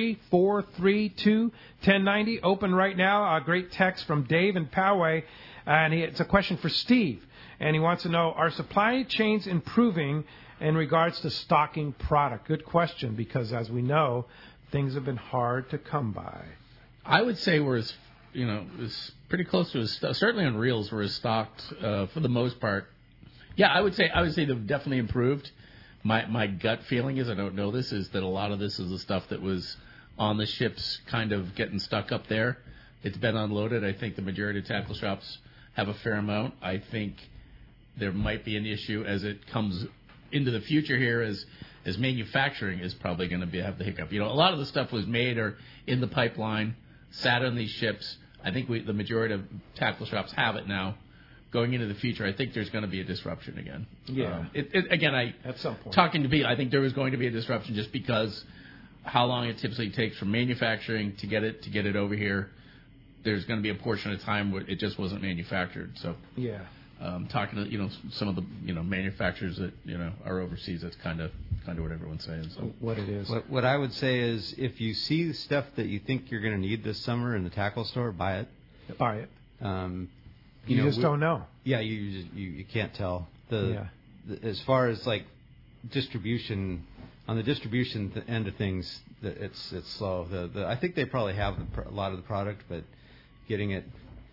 213-432-1090. Open right now. A great text from Dave in Poway. And it's a question for Steve. And he wants to know, are supply chains improving in regards to stocking product? Good question, because as we know, things have been hard to come by. I would say we're as pretty close to certainly on reels we're as stocked for the most part. Yeah, I would say they've definitely improved. My gut feeling is, I don't know this, is that a lot of this is the stuff that was on the ships kind of getting stuck up there. It's been unloaded. I think the majority of tackle shops have a fair amount. I think there might be an issue as it comes into the future here, as is manufacturing is probably going to have the hiccup. A lot of the stuff was made or in the pipeline, sat on these ships. I think the majority of tackle shops have it now. Going into the future, I think there's going to be a disruption again. Yeah. At some point, talking to people, I think there was going to be a disruption just because how long it typically takes from manufacturing to get it over here. There's going to be a portion of time where it just wasn't manufactured. So talking to some of the manufacturers that are overseas, that's kind of what everyone's saying. So what it is. What I would say is, if you see stuff that you think you're going to need this summer in the tackle store, buy it. Buy it. You just don't know. Yeah, you can't tell. As far as like distribution, on the distribution end of things, it's slow. I think they probably have a lot of the product, but getting it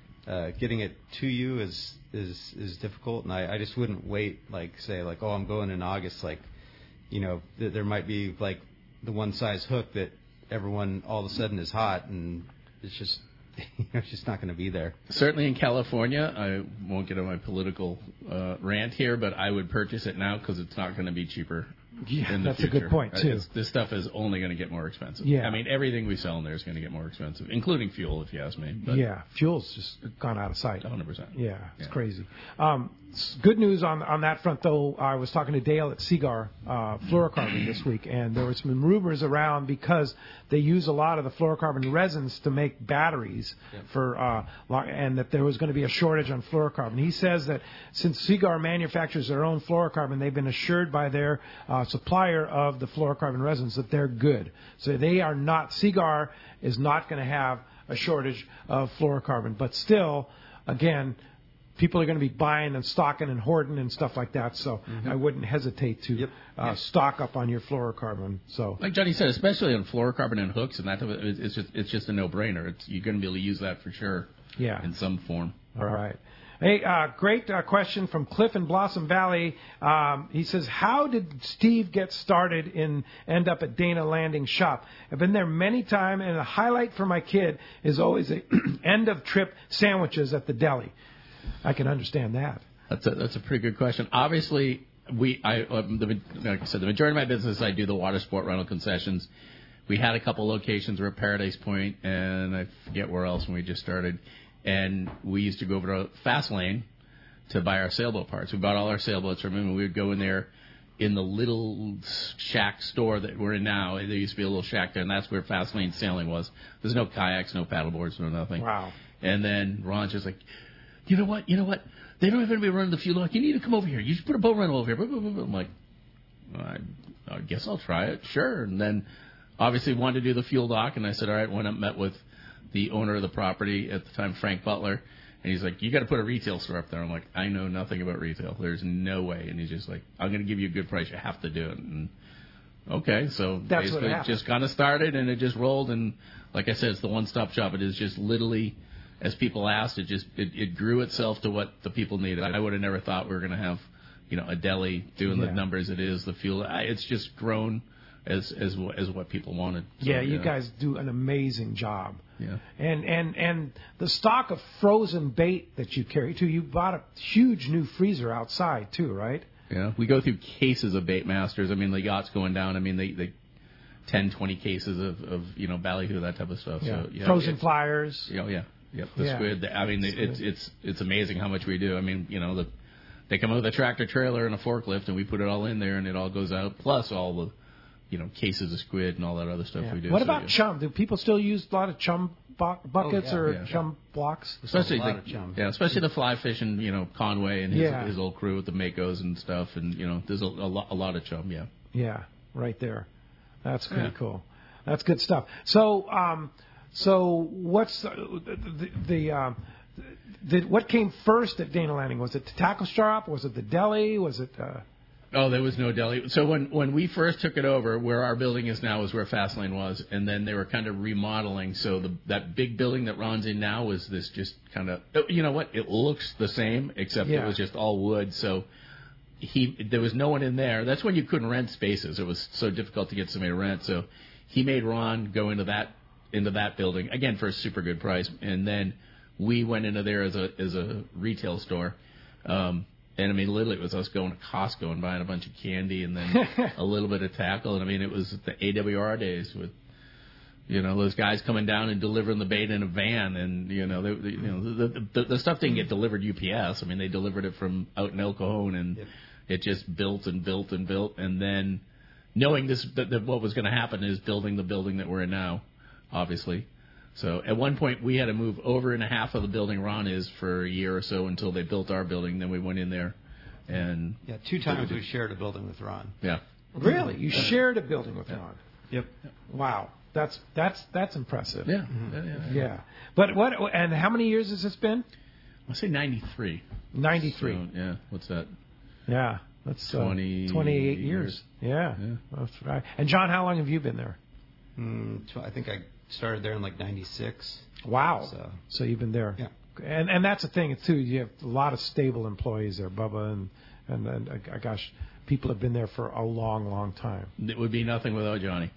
to you is difficult. And I just wouldn't wait, say I'm going in August, there might be like the one size hook that everyone all of a sudden is hot, and it's just it's just not going to be there. Certainly in California, I won't get on my political rant here, but I would purchase it now because it's not going to be cheaper in the that's future. A good point, too. This stuff is only going to get more expensive. Yeah. I mean, everything we sell in there is going to get more expensive, including fuel, if you ask me. But fuel's just gone out of sight. 100%. Yeah, it's crazy. Good news on that front, though. I was talking to Dale at Cigar Fluorocarbon this week, and there were some rumors around because they use a lot of the fluorocarbon resins to make batteries and that there was going to be a shortage on fluorocarbon. He says that since Cigar manufactures their own fluorocarbon, they've been assured by their supplier of the fluorocarbon resins that they're good. So they are not, Cigar is not going to have a shortage of fluorocarbon. But still, again, people are going to be buying and stocking and hoarding and stuff like that. So I wouldn't hesitate to stock up on your fluorocarbon. So, like Johnny said, especially on fluorocarbon and hooks and that, it's just a no-brainer. You're going to be able to use that for sure. Yeah. In some form. All right. Hey, great question from Cliff in Blossom Valley. He says, how did Steve get started and end up at Dana Landing shop? I've been there many times, and the highlight for my kid is always the end-of-trip sandwiches at the deli. I can understand that. That's a pretty good question. Obviously, like I said, the majority of my business, I do the water sport rental concessions. We had a couple locations. We're at Paradise Point, and I forget where else when we just started. And we used to go over to Fast Lane to buy our sailboat parts. We bought all our sailboats from him, and we would go in there in the little shack store that we're in now. There used to be a little shack there, and that's where Fast Lane Sailing was. There's no kayaks, no paddleboards, no nothing. Wow. And then Ron's just like, you know what? They don't have anybody running the fuel dock. You need to come over here. You should put a boat rental over here. I'm like, I guess I'll try it. Sure. And then obviously wanted to do the fuel dock, and I said, all right, went up and met with the owner of the property at the time, Frank Butler, and he's like, you got to put a retail store up there. I'm like, I know nothing about retail. There's no way. And he's just like, I'm going to give you a good price. You have to do it. And okay, so that's basically just kind of started, and it just rolled. And like I said, it's the one-stop shop. It is just literally, as people asked, it grew itself to what the people needed. I would have never thought we were going to have, a deli doing the numbers it is, the fuel. It's just grown as what people wanted. So, you guys do an amazing job. Yeah. And the stock of frozen bait that you carry too, you bought a huge new freezer outside too, right? Yeah. We go through cases of bait masters. I mean, the yacht's going down. I mean, they 10, 20 cases of ballyhoo, that type of stuff. Yeah. So, frozen flyers. Oh, yeah. Yep. The squid. I mean, it's amazing how much we do. I mean, they come out with a tractor trailer and a forklift, and we put it all in there, and it all goes out, plus all the cases of squid and all that other stuff we do. What about chum? Do people still use a lot of chum buckets or chum blocks? Especially especially the fly fishing, Conway and his old crew with the Makos and stuff, and there's a lot of chum. Yeah. Yeah, right there. That's pretty cool. That's good stuff. So, what's what came first at Dana Landing? Was it the tackle shop? Was it the deli? Was it? Oh, there was no deli. So when we first took it over, where our building is now is where Fastlane was, and then they were kind of remodeling. So that big building that Ron's in now was this just kind of, it looks the same, except it was just all wood. So there was no one in there. That's when you couldn't rent spaces. It was so difficult to get somebody to rent. So he made Ron go into that building, again, for a super good price. And then we went into there as a retail store. And, I mean, literally it was us going to Costco and buying a bunch of candy and then a little bit of tackle. And, I mean, it was the AWR days with, those guys coming down and delivering the bait in a van. And, the stuff didn't get delivered UPS. I mean, they delivered it from out in El Cajon, and it just built and built and built. And then knowing that what was going to happen is building the building that we're in now, obviously. So at one point, we had to move over in a half of the building Ron is for a year or so until they built our building. Then we went in there. And 2 times we shared a building with Ron. Yeah. Really? You shared a building with Ron? Yep. Wow. That's impressive. Yeah. Yeah. But and how many years has this been? I'll say 93. 93. So, yeah. What's that? Yeah. That's 28 years. Yeah. That's right. And John, how long have you been there? I think I started there in like 96. Wow. So you've been there. Yeah. And that's the thing too. You have a lot of stable employees there, Bubba, and gosh, people have been there for a long, long time. It would be nothing without Johnny.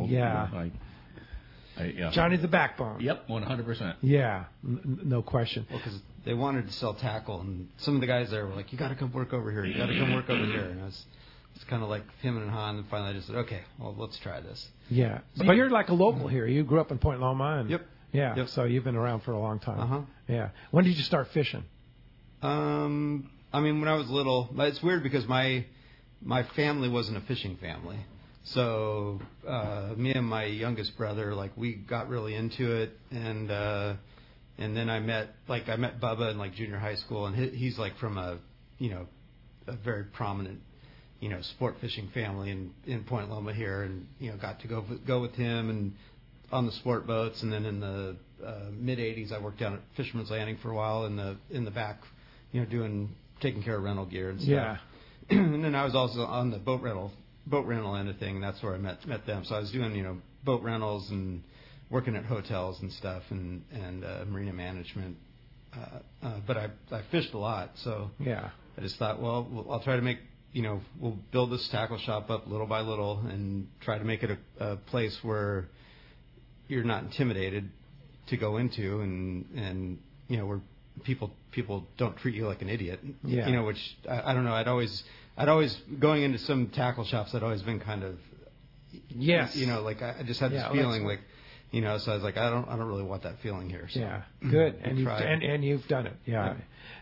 Johnny's the backbone. Yep, 100%. Yeah, no question. Well, because they wanted to sell tackle, and some of the guys there were like, "You got to come work over here. You got to come work over here." And it's kind of like him and Han. And finally, I just said, "Okay, well, let's try this." Yeah, but you're like a local here. You grew up in Point Loma, and yep. Yeah, so you've been around for a long time. Uh-huh. Yeah. When did you start fishing? I mean, when I was little. It's weird because my family wasn't a fishing family. So me and my youngest brother, like, we got really into it, and then I met Bubba in like junior high school, and he's like from a very prominent sport fishing family in Point Loma here, and got to go with him and on the sport boats. And then in the mid '80s, I worked down at Fisherman's Landing for a while in the back, taking care of rental gear and stuff. Yeah. And then I was also on the boat rental end of thing, and that's where I met them. So I was doing boat rentals and working at hotels and stuff, and marina management. But I fished a lot, so yeah. I just thought, well, I'll try to make we'll build this tackle shop up little by little and try to make it a place where you're not intimidated to go into, and where people don't treat you like an idiot. Yeah. Which I don't know. I'd always going into some tackle shops. I'd always been kind of yes. Like I just had this feeling like. So I was like, I don't really want that feeling here. So. Yeah, good, and you've done it. Yeah.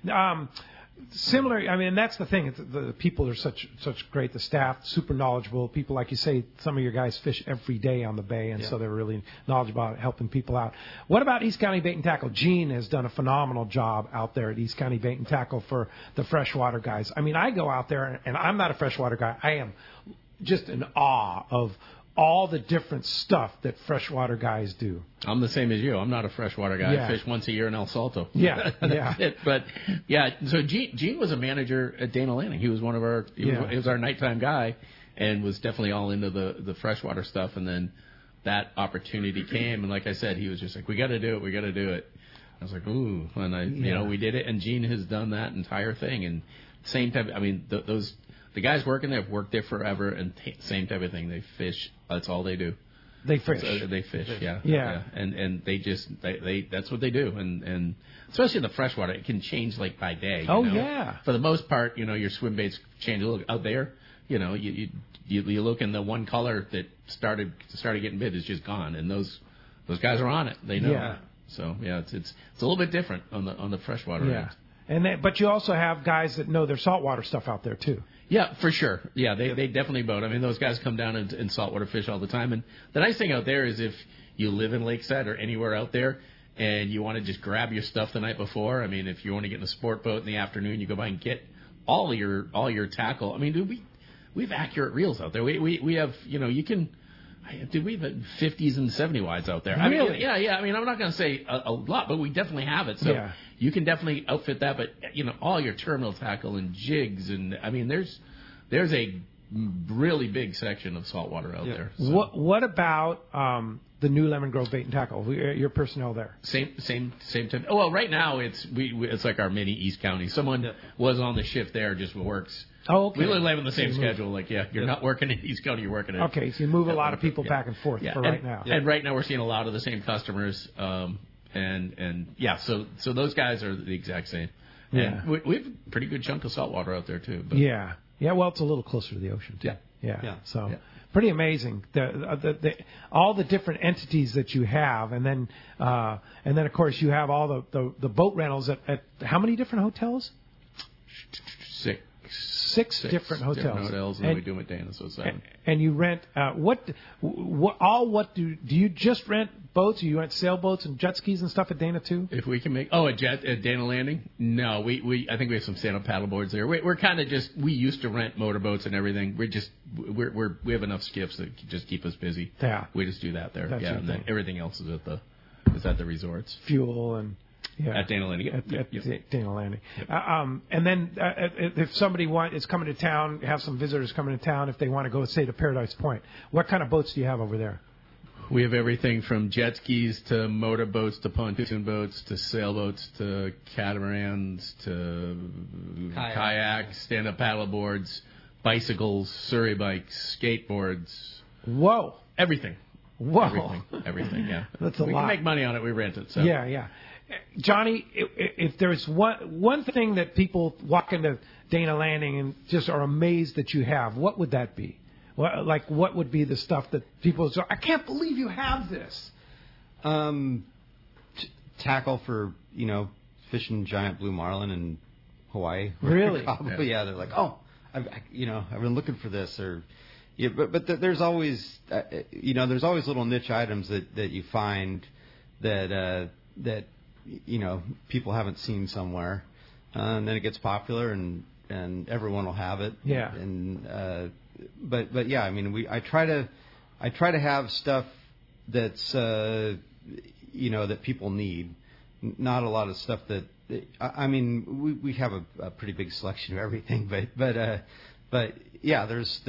Similar, I mean, that's the thing. The people are such great. The staff, super knowledgeable. People, like you say, some of your guys fish every day on the bay, and so they're really knowledgeable about helping people out. What about East County Bait and Tackle? Gene has done a phenomenal job out there at East County Bait and Tackle for the freshwater guys. I mean, I go out there, and I'm not a freshwater guy. I am just in awe of all the different stuff that freshwater guys do. I'm the same as you. I'm not a freshwater guy. Yeah. I fish once a year in El Salto. Yeah, That's it. But yeah, so Gene was a manager at Dana Landing. He was one of our he was our nighttime guy, and was definitely all into the freshwater stuff. And then that opportunity came, and like I said, he was just like, "We got to do it. We got to do it." I was like, "Ooh," and we did it. And Gene has done that entire thing, and same type. I mean, the guys working there have worked there forever, and same type of thing. They fish. That's all they do. They fish. They fish. Yeah. Yeah. And they just they that's what they do. And especially in the freshwater, it can change like by day. Yeah. For the most part, your swim baits change a little. Out there, you look, and the one color that started getting bit is just gone, and those guys are on it. They know. Yeah. So yeah, it's a little bit different on the freshwater end. But you also have guys that know their saltwater stuff out there too. Yeah, for sure. Yeah, they definitely boat. I mean, those guys come down and saltwater fish all the time. And the nice thing out there is if you live in Lakeside or anywhere out there and you want to just grab your stuff the night before, I mean, if you want to get in a sport boat in the afternoon, you go by and get all your tackle. I mean, dude, we have accurate reels out there. We have, you can... Dude, we have 50s and 70 wides out there. Really? I mean, yeah. I mean, I'm not going to say a lot, but we definitely have it. So you can definitely outfit that. But all your terminal tackle and jigs, and I mean, there's a really big section of saltwater out there. So. What about the new Lemon Grove Bait and Tackle? Your personnel there? Same time. Oh well, right now it's like our mini East County. Someone was on the shift there, just works. Oh, okay. We live in the same schedule. Like, you're not working in East County, you're working in... Okay, so you move a lot of people back and forth for right now. And right now we're seeing a lot of the same customers. So those guys are the exact same. Yeah. And we have a pretty good chunk of saltwater out there, too. But. Yeah. Yeah, well, it's a little closer to the ocean, too. Yeah. So pretty amazing. All the different entities that you have, and then of course you have all the boat rentals at how many different hotels? Six different hotels. And we do them at Dana, so 7. And you rent do you just rent boats? Or you rent sailboats and jet skis and stuff at Dana too? If we can make at Dana Landing? No, I think we have some stand-up paddle boards there. We're kind of we used to rent motorboats and everything. We have enough skiffs that just keep us busy. Yeah, we just do that there. And then everything else is at the resorts. Fuel and. Yeah. At Dana Landing. At Dana Landing. Yep. And then if somebody is coming to town, have some visitors coming to town, if they want to go, say, to Paradise Point, what kind of boats do you have over there? We have everything from jet skis to motorboats to pontoon boats to sailboats to catamarans to kayaks, stand-up paddle boards, bicycles, Surrey bikes, skateboards. Whoa. Everything. Whoa. Everything, yeah. That's a lot. We can make money on it. We rent it. So. Yeah. Johnny, if there's one thing that people walk into Dana Landing and just are amazed that you have, what would that be? What would be the stuff that people say, I can't believe you have this? Tackle for, fishing giant blue marlin in Hawaii. Really? Probably, yeah. They're like, I've been looking for this, or... Yeah, but there's always, there's always little niche items that you find that people haven't seen somewhere, and then it gets popular and everyone will have it. Yeah. And but yeah, I mean, I try to have stuff that's that people need, not a lot of stuff that. I mean, we have a pretty big selection of everything, but yeah, there's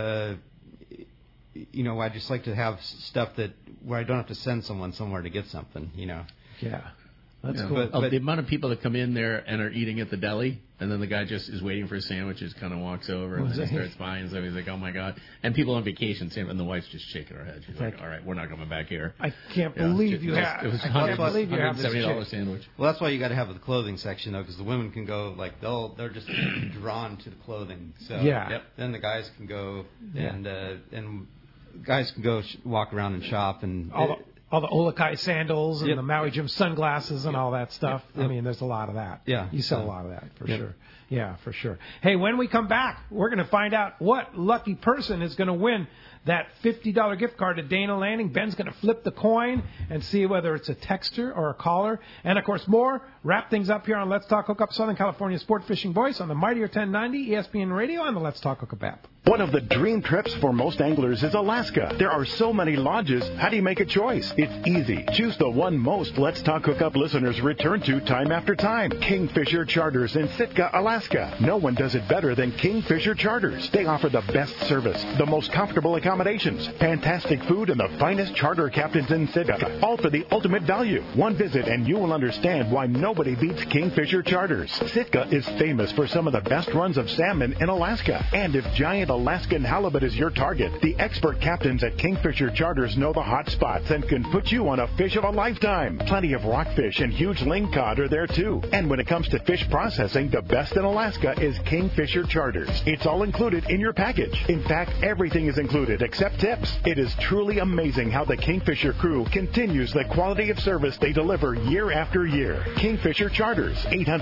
I just like to have stuff where I don't have to send someone somewhere to get something, Yeah. That's cool. But the amount of people that come in there and are eating at the deli, and then the guy just is waiting for his sandwiches, kind of walks over, and then he starts buying stuff. He's like, oh, my God. And people on vacation, and the wife's just shaking her head. She's like, all right, we're not coming back here. I can't believe you have. It was $170 sandwich. Well, that's why you got to have the clothing section, though, because the women can go, they're just drawn to the clothing. So then the guys can go, and guys can go walk around and shop. And all the Olakai sandals and the Maui Jim sunglasses and all that stuff. I mean, there's a lot of that. Yeah. You sell a lot of that, for sure. Yeah, for sure. Hey, when we come back, we're going to find out what lucky person is going to win that $50 gift card to Dana Landing. Ben's going to flip the coin and see whether it's a texter or a caller. And, of course, more. Wrap things up here on Let's Talk Hookup, Southern California Sport Fishing Voice on the Mightier 1090, ESPN Radio, and the Let's Talk Hookup app. One of the dream trips for most anglers is Alaska. There are so many lodges. How do you make a choice? It's easy. Choose the one most Let's Talk Hookup listeners return to time after time. Kingfisher Charters in Sitka, Alaska. No one does it better than Kingfisher Charters. They offer the best service, the most comfortable accommodations, fantastic food, and the finest charter captains in Sitka. All for the ultimate value. One visit and you will understand why nobody beats Kingfisher Charters. Sitka is famous for some of the best runs of salmon in Alaska. And if giant Alaskan halibut is your target, the expert captains at Kingfisher Charters know the hot spots and can put you on a fish of a lifetime. Plenty of rockfish and huge lingcod are there too. And when it comes to fish processing, the best in Alaska is Kingfisher Charters. It's all included in your package. In fact, everything is included except tips. It is truly amazing how the Kingfisher crew continues the quality of service they deliver year after year. Kingfisher Charters,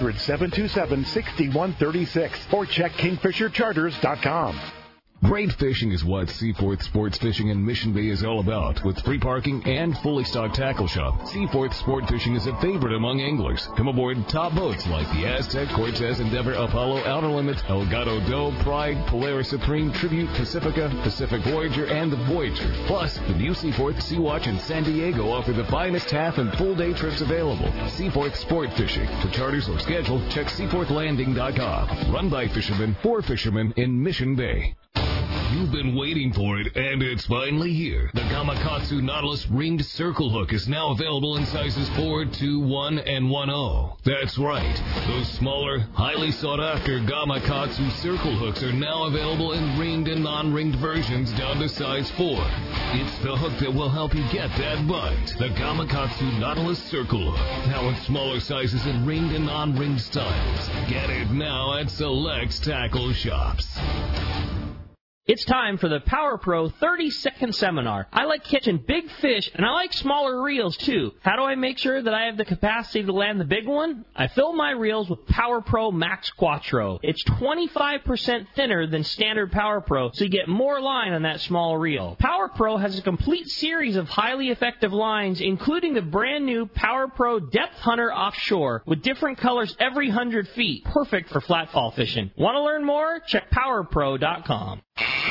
800-727-6136, or check kingfishercharters.com. Great fishing is what Seaforth Sports Fishing in Mission Bay is all about. With free parking and fully stocked tackle shop, Seaforth Sport Fishing is a favorite among anglers. Come aboard top boats like the Aztec, Cortez, Endeavor, Apollo, Outer Limits, Elgato Doe, Pride, Polaris Supreme, Tribute, Pacifica, Pacific Voyager, and the Voyager. Plus, the new Seaforth, Sea-Watch, and San Diego offer the finest half and full day trips available. Seaforth Sport Fishing. For charters or schedule, check seaforthlanding.com. Run by fishermen for fishermen in Mission Bay. You've been waiting for it, and it's finally here. The Gamakatsu Nautilus Ringed Circle Hook is now available in sizes 4, 2, 1, and 1/0. That's right. Those smaller, highly sought-after Gamakatsu circle hooks are now available in ringed and non-ringed versions down to size 4. It's the hook that will help you get that bite. The Gamakatsu Nautilus Circle Hook. Now in smaller sizes in ringed and non-ringed styles. Get it now at select tackle shops. It's time for the Power Pro 30-second seminar. I like catching big fish, and I like smaller reels, too. How do I make sure that I have the capacity to land the big one? I fill my reels with Power Pro Max Quattro. It's 25% thinner than standard Power Pro, so you get more line on that small reel. Power Pro has a complete series of highly effective lines, including the brand new Power Pro Depth Hunter Offshore, with different colors every 100 feet. Perfect for flatfall fishing. Want to learn more? Check PowerPro.com.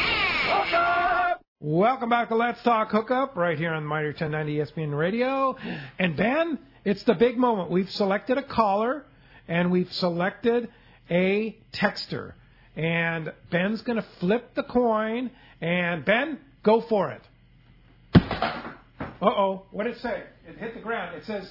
Welcome back to Let's Talk Hookup right here on Mighty 1090 ESPN Radio. And Ben, it's the big moment. We've selected a caller and we've selected a texter. And Ben's going to flip the coin. And Ben, go for it. Uh-oh. What did it say? It hit the ground. It says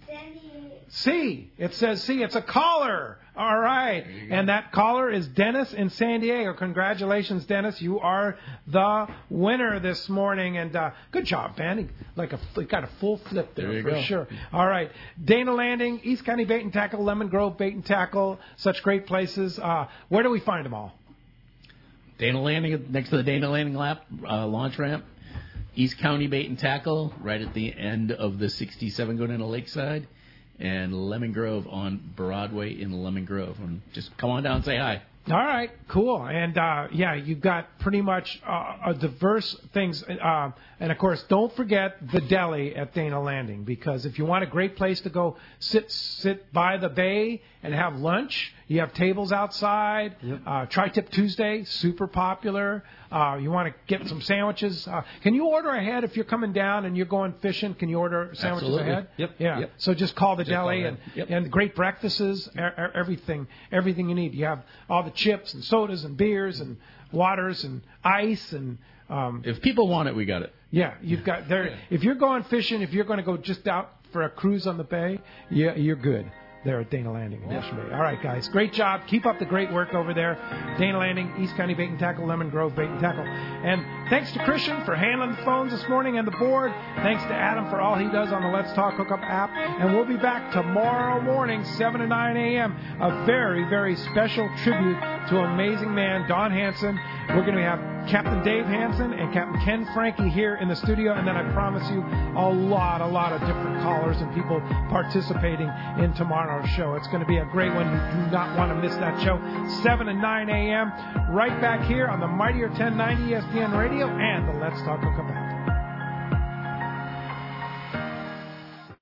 C. It says C. It's a caller. All right. And that caller is Dennis in San Diego. Congratulations, Dennis. You are the winner this morning. And good job, Ben. He got a full flip there for sure. All right. Dana Landing, East County Bait and Tackle, Lemon Grove Bait and Tackle. Such great places. Where do we find them all? Dana Landing, next to the Dana Landing launch ramp. East County Bait and Tackle, right at the end of the 67 going into Lakeside, and Lemon Grove on Broadway in Lemon Grove. And just come on down and say hi. All right, cool. And, you've got pretty much a diverse things. And, of course, don't forget the deli at Dana Landing, because if you want a great place to go sit by the bay and have lunch, you have tables outside. Yep. Tri-Tip Tuesday, super popular. You want to get some sandwiches. Can you order ahead if you're coming down and you're going fishing? Can you order sandwiches ahead? Yep. Yeah. Yep. So just call the deli and great breakfasts, everything you need. You have all the chips and sodas and beers and waters and ice and. If people want it, we got it. Yeah, you've got there. Yeah. If you're going fishing, if you're going to go just out for a cruise on the bay, you're good. There at Dana Landing in Mission Bay. All right, guys. Great job. Keep up the great work over there. Dana Landing, East County Bait and Tackle, Lemon Grove Bait and Tackle. And thanks to Christian for handling the phones this morning and the board. Thanks to Adam for all he does on the Let's Talk Hookup app. And we'll be back tomorrow morning, 7 to 9 a.m. A very, very special tribute to amazing man, Don Hansen. We're going to have Captain Dave Hansen and Captain Ken Frankie here in the studio. And then I promise you a lot of different callers and people participating in tomorrow's show. It's going to be a great one. You do not want to miss that show. 7 to 9 a.m. right back here on the Mightier 1090 ESPN Radio and the Let's Talk Hookup app.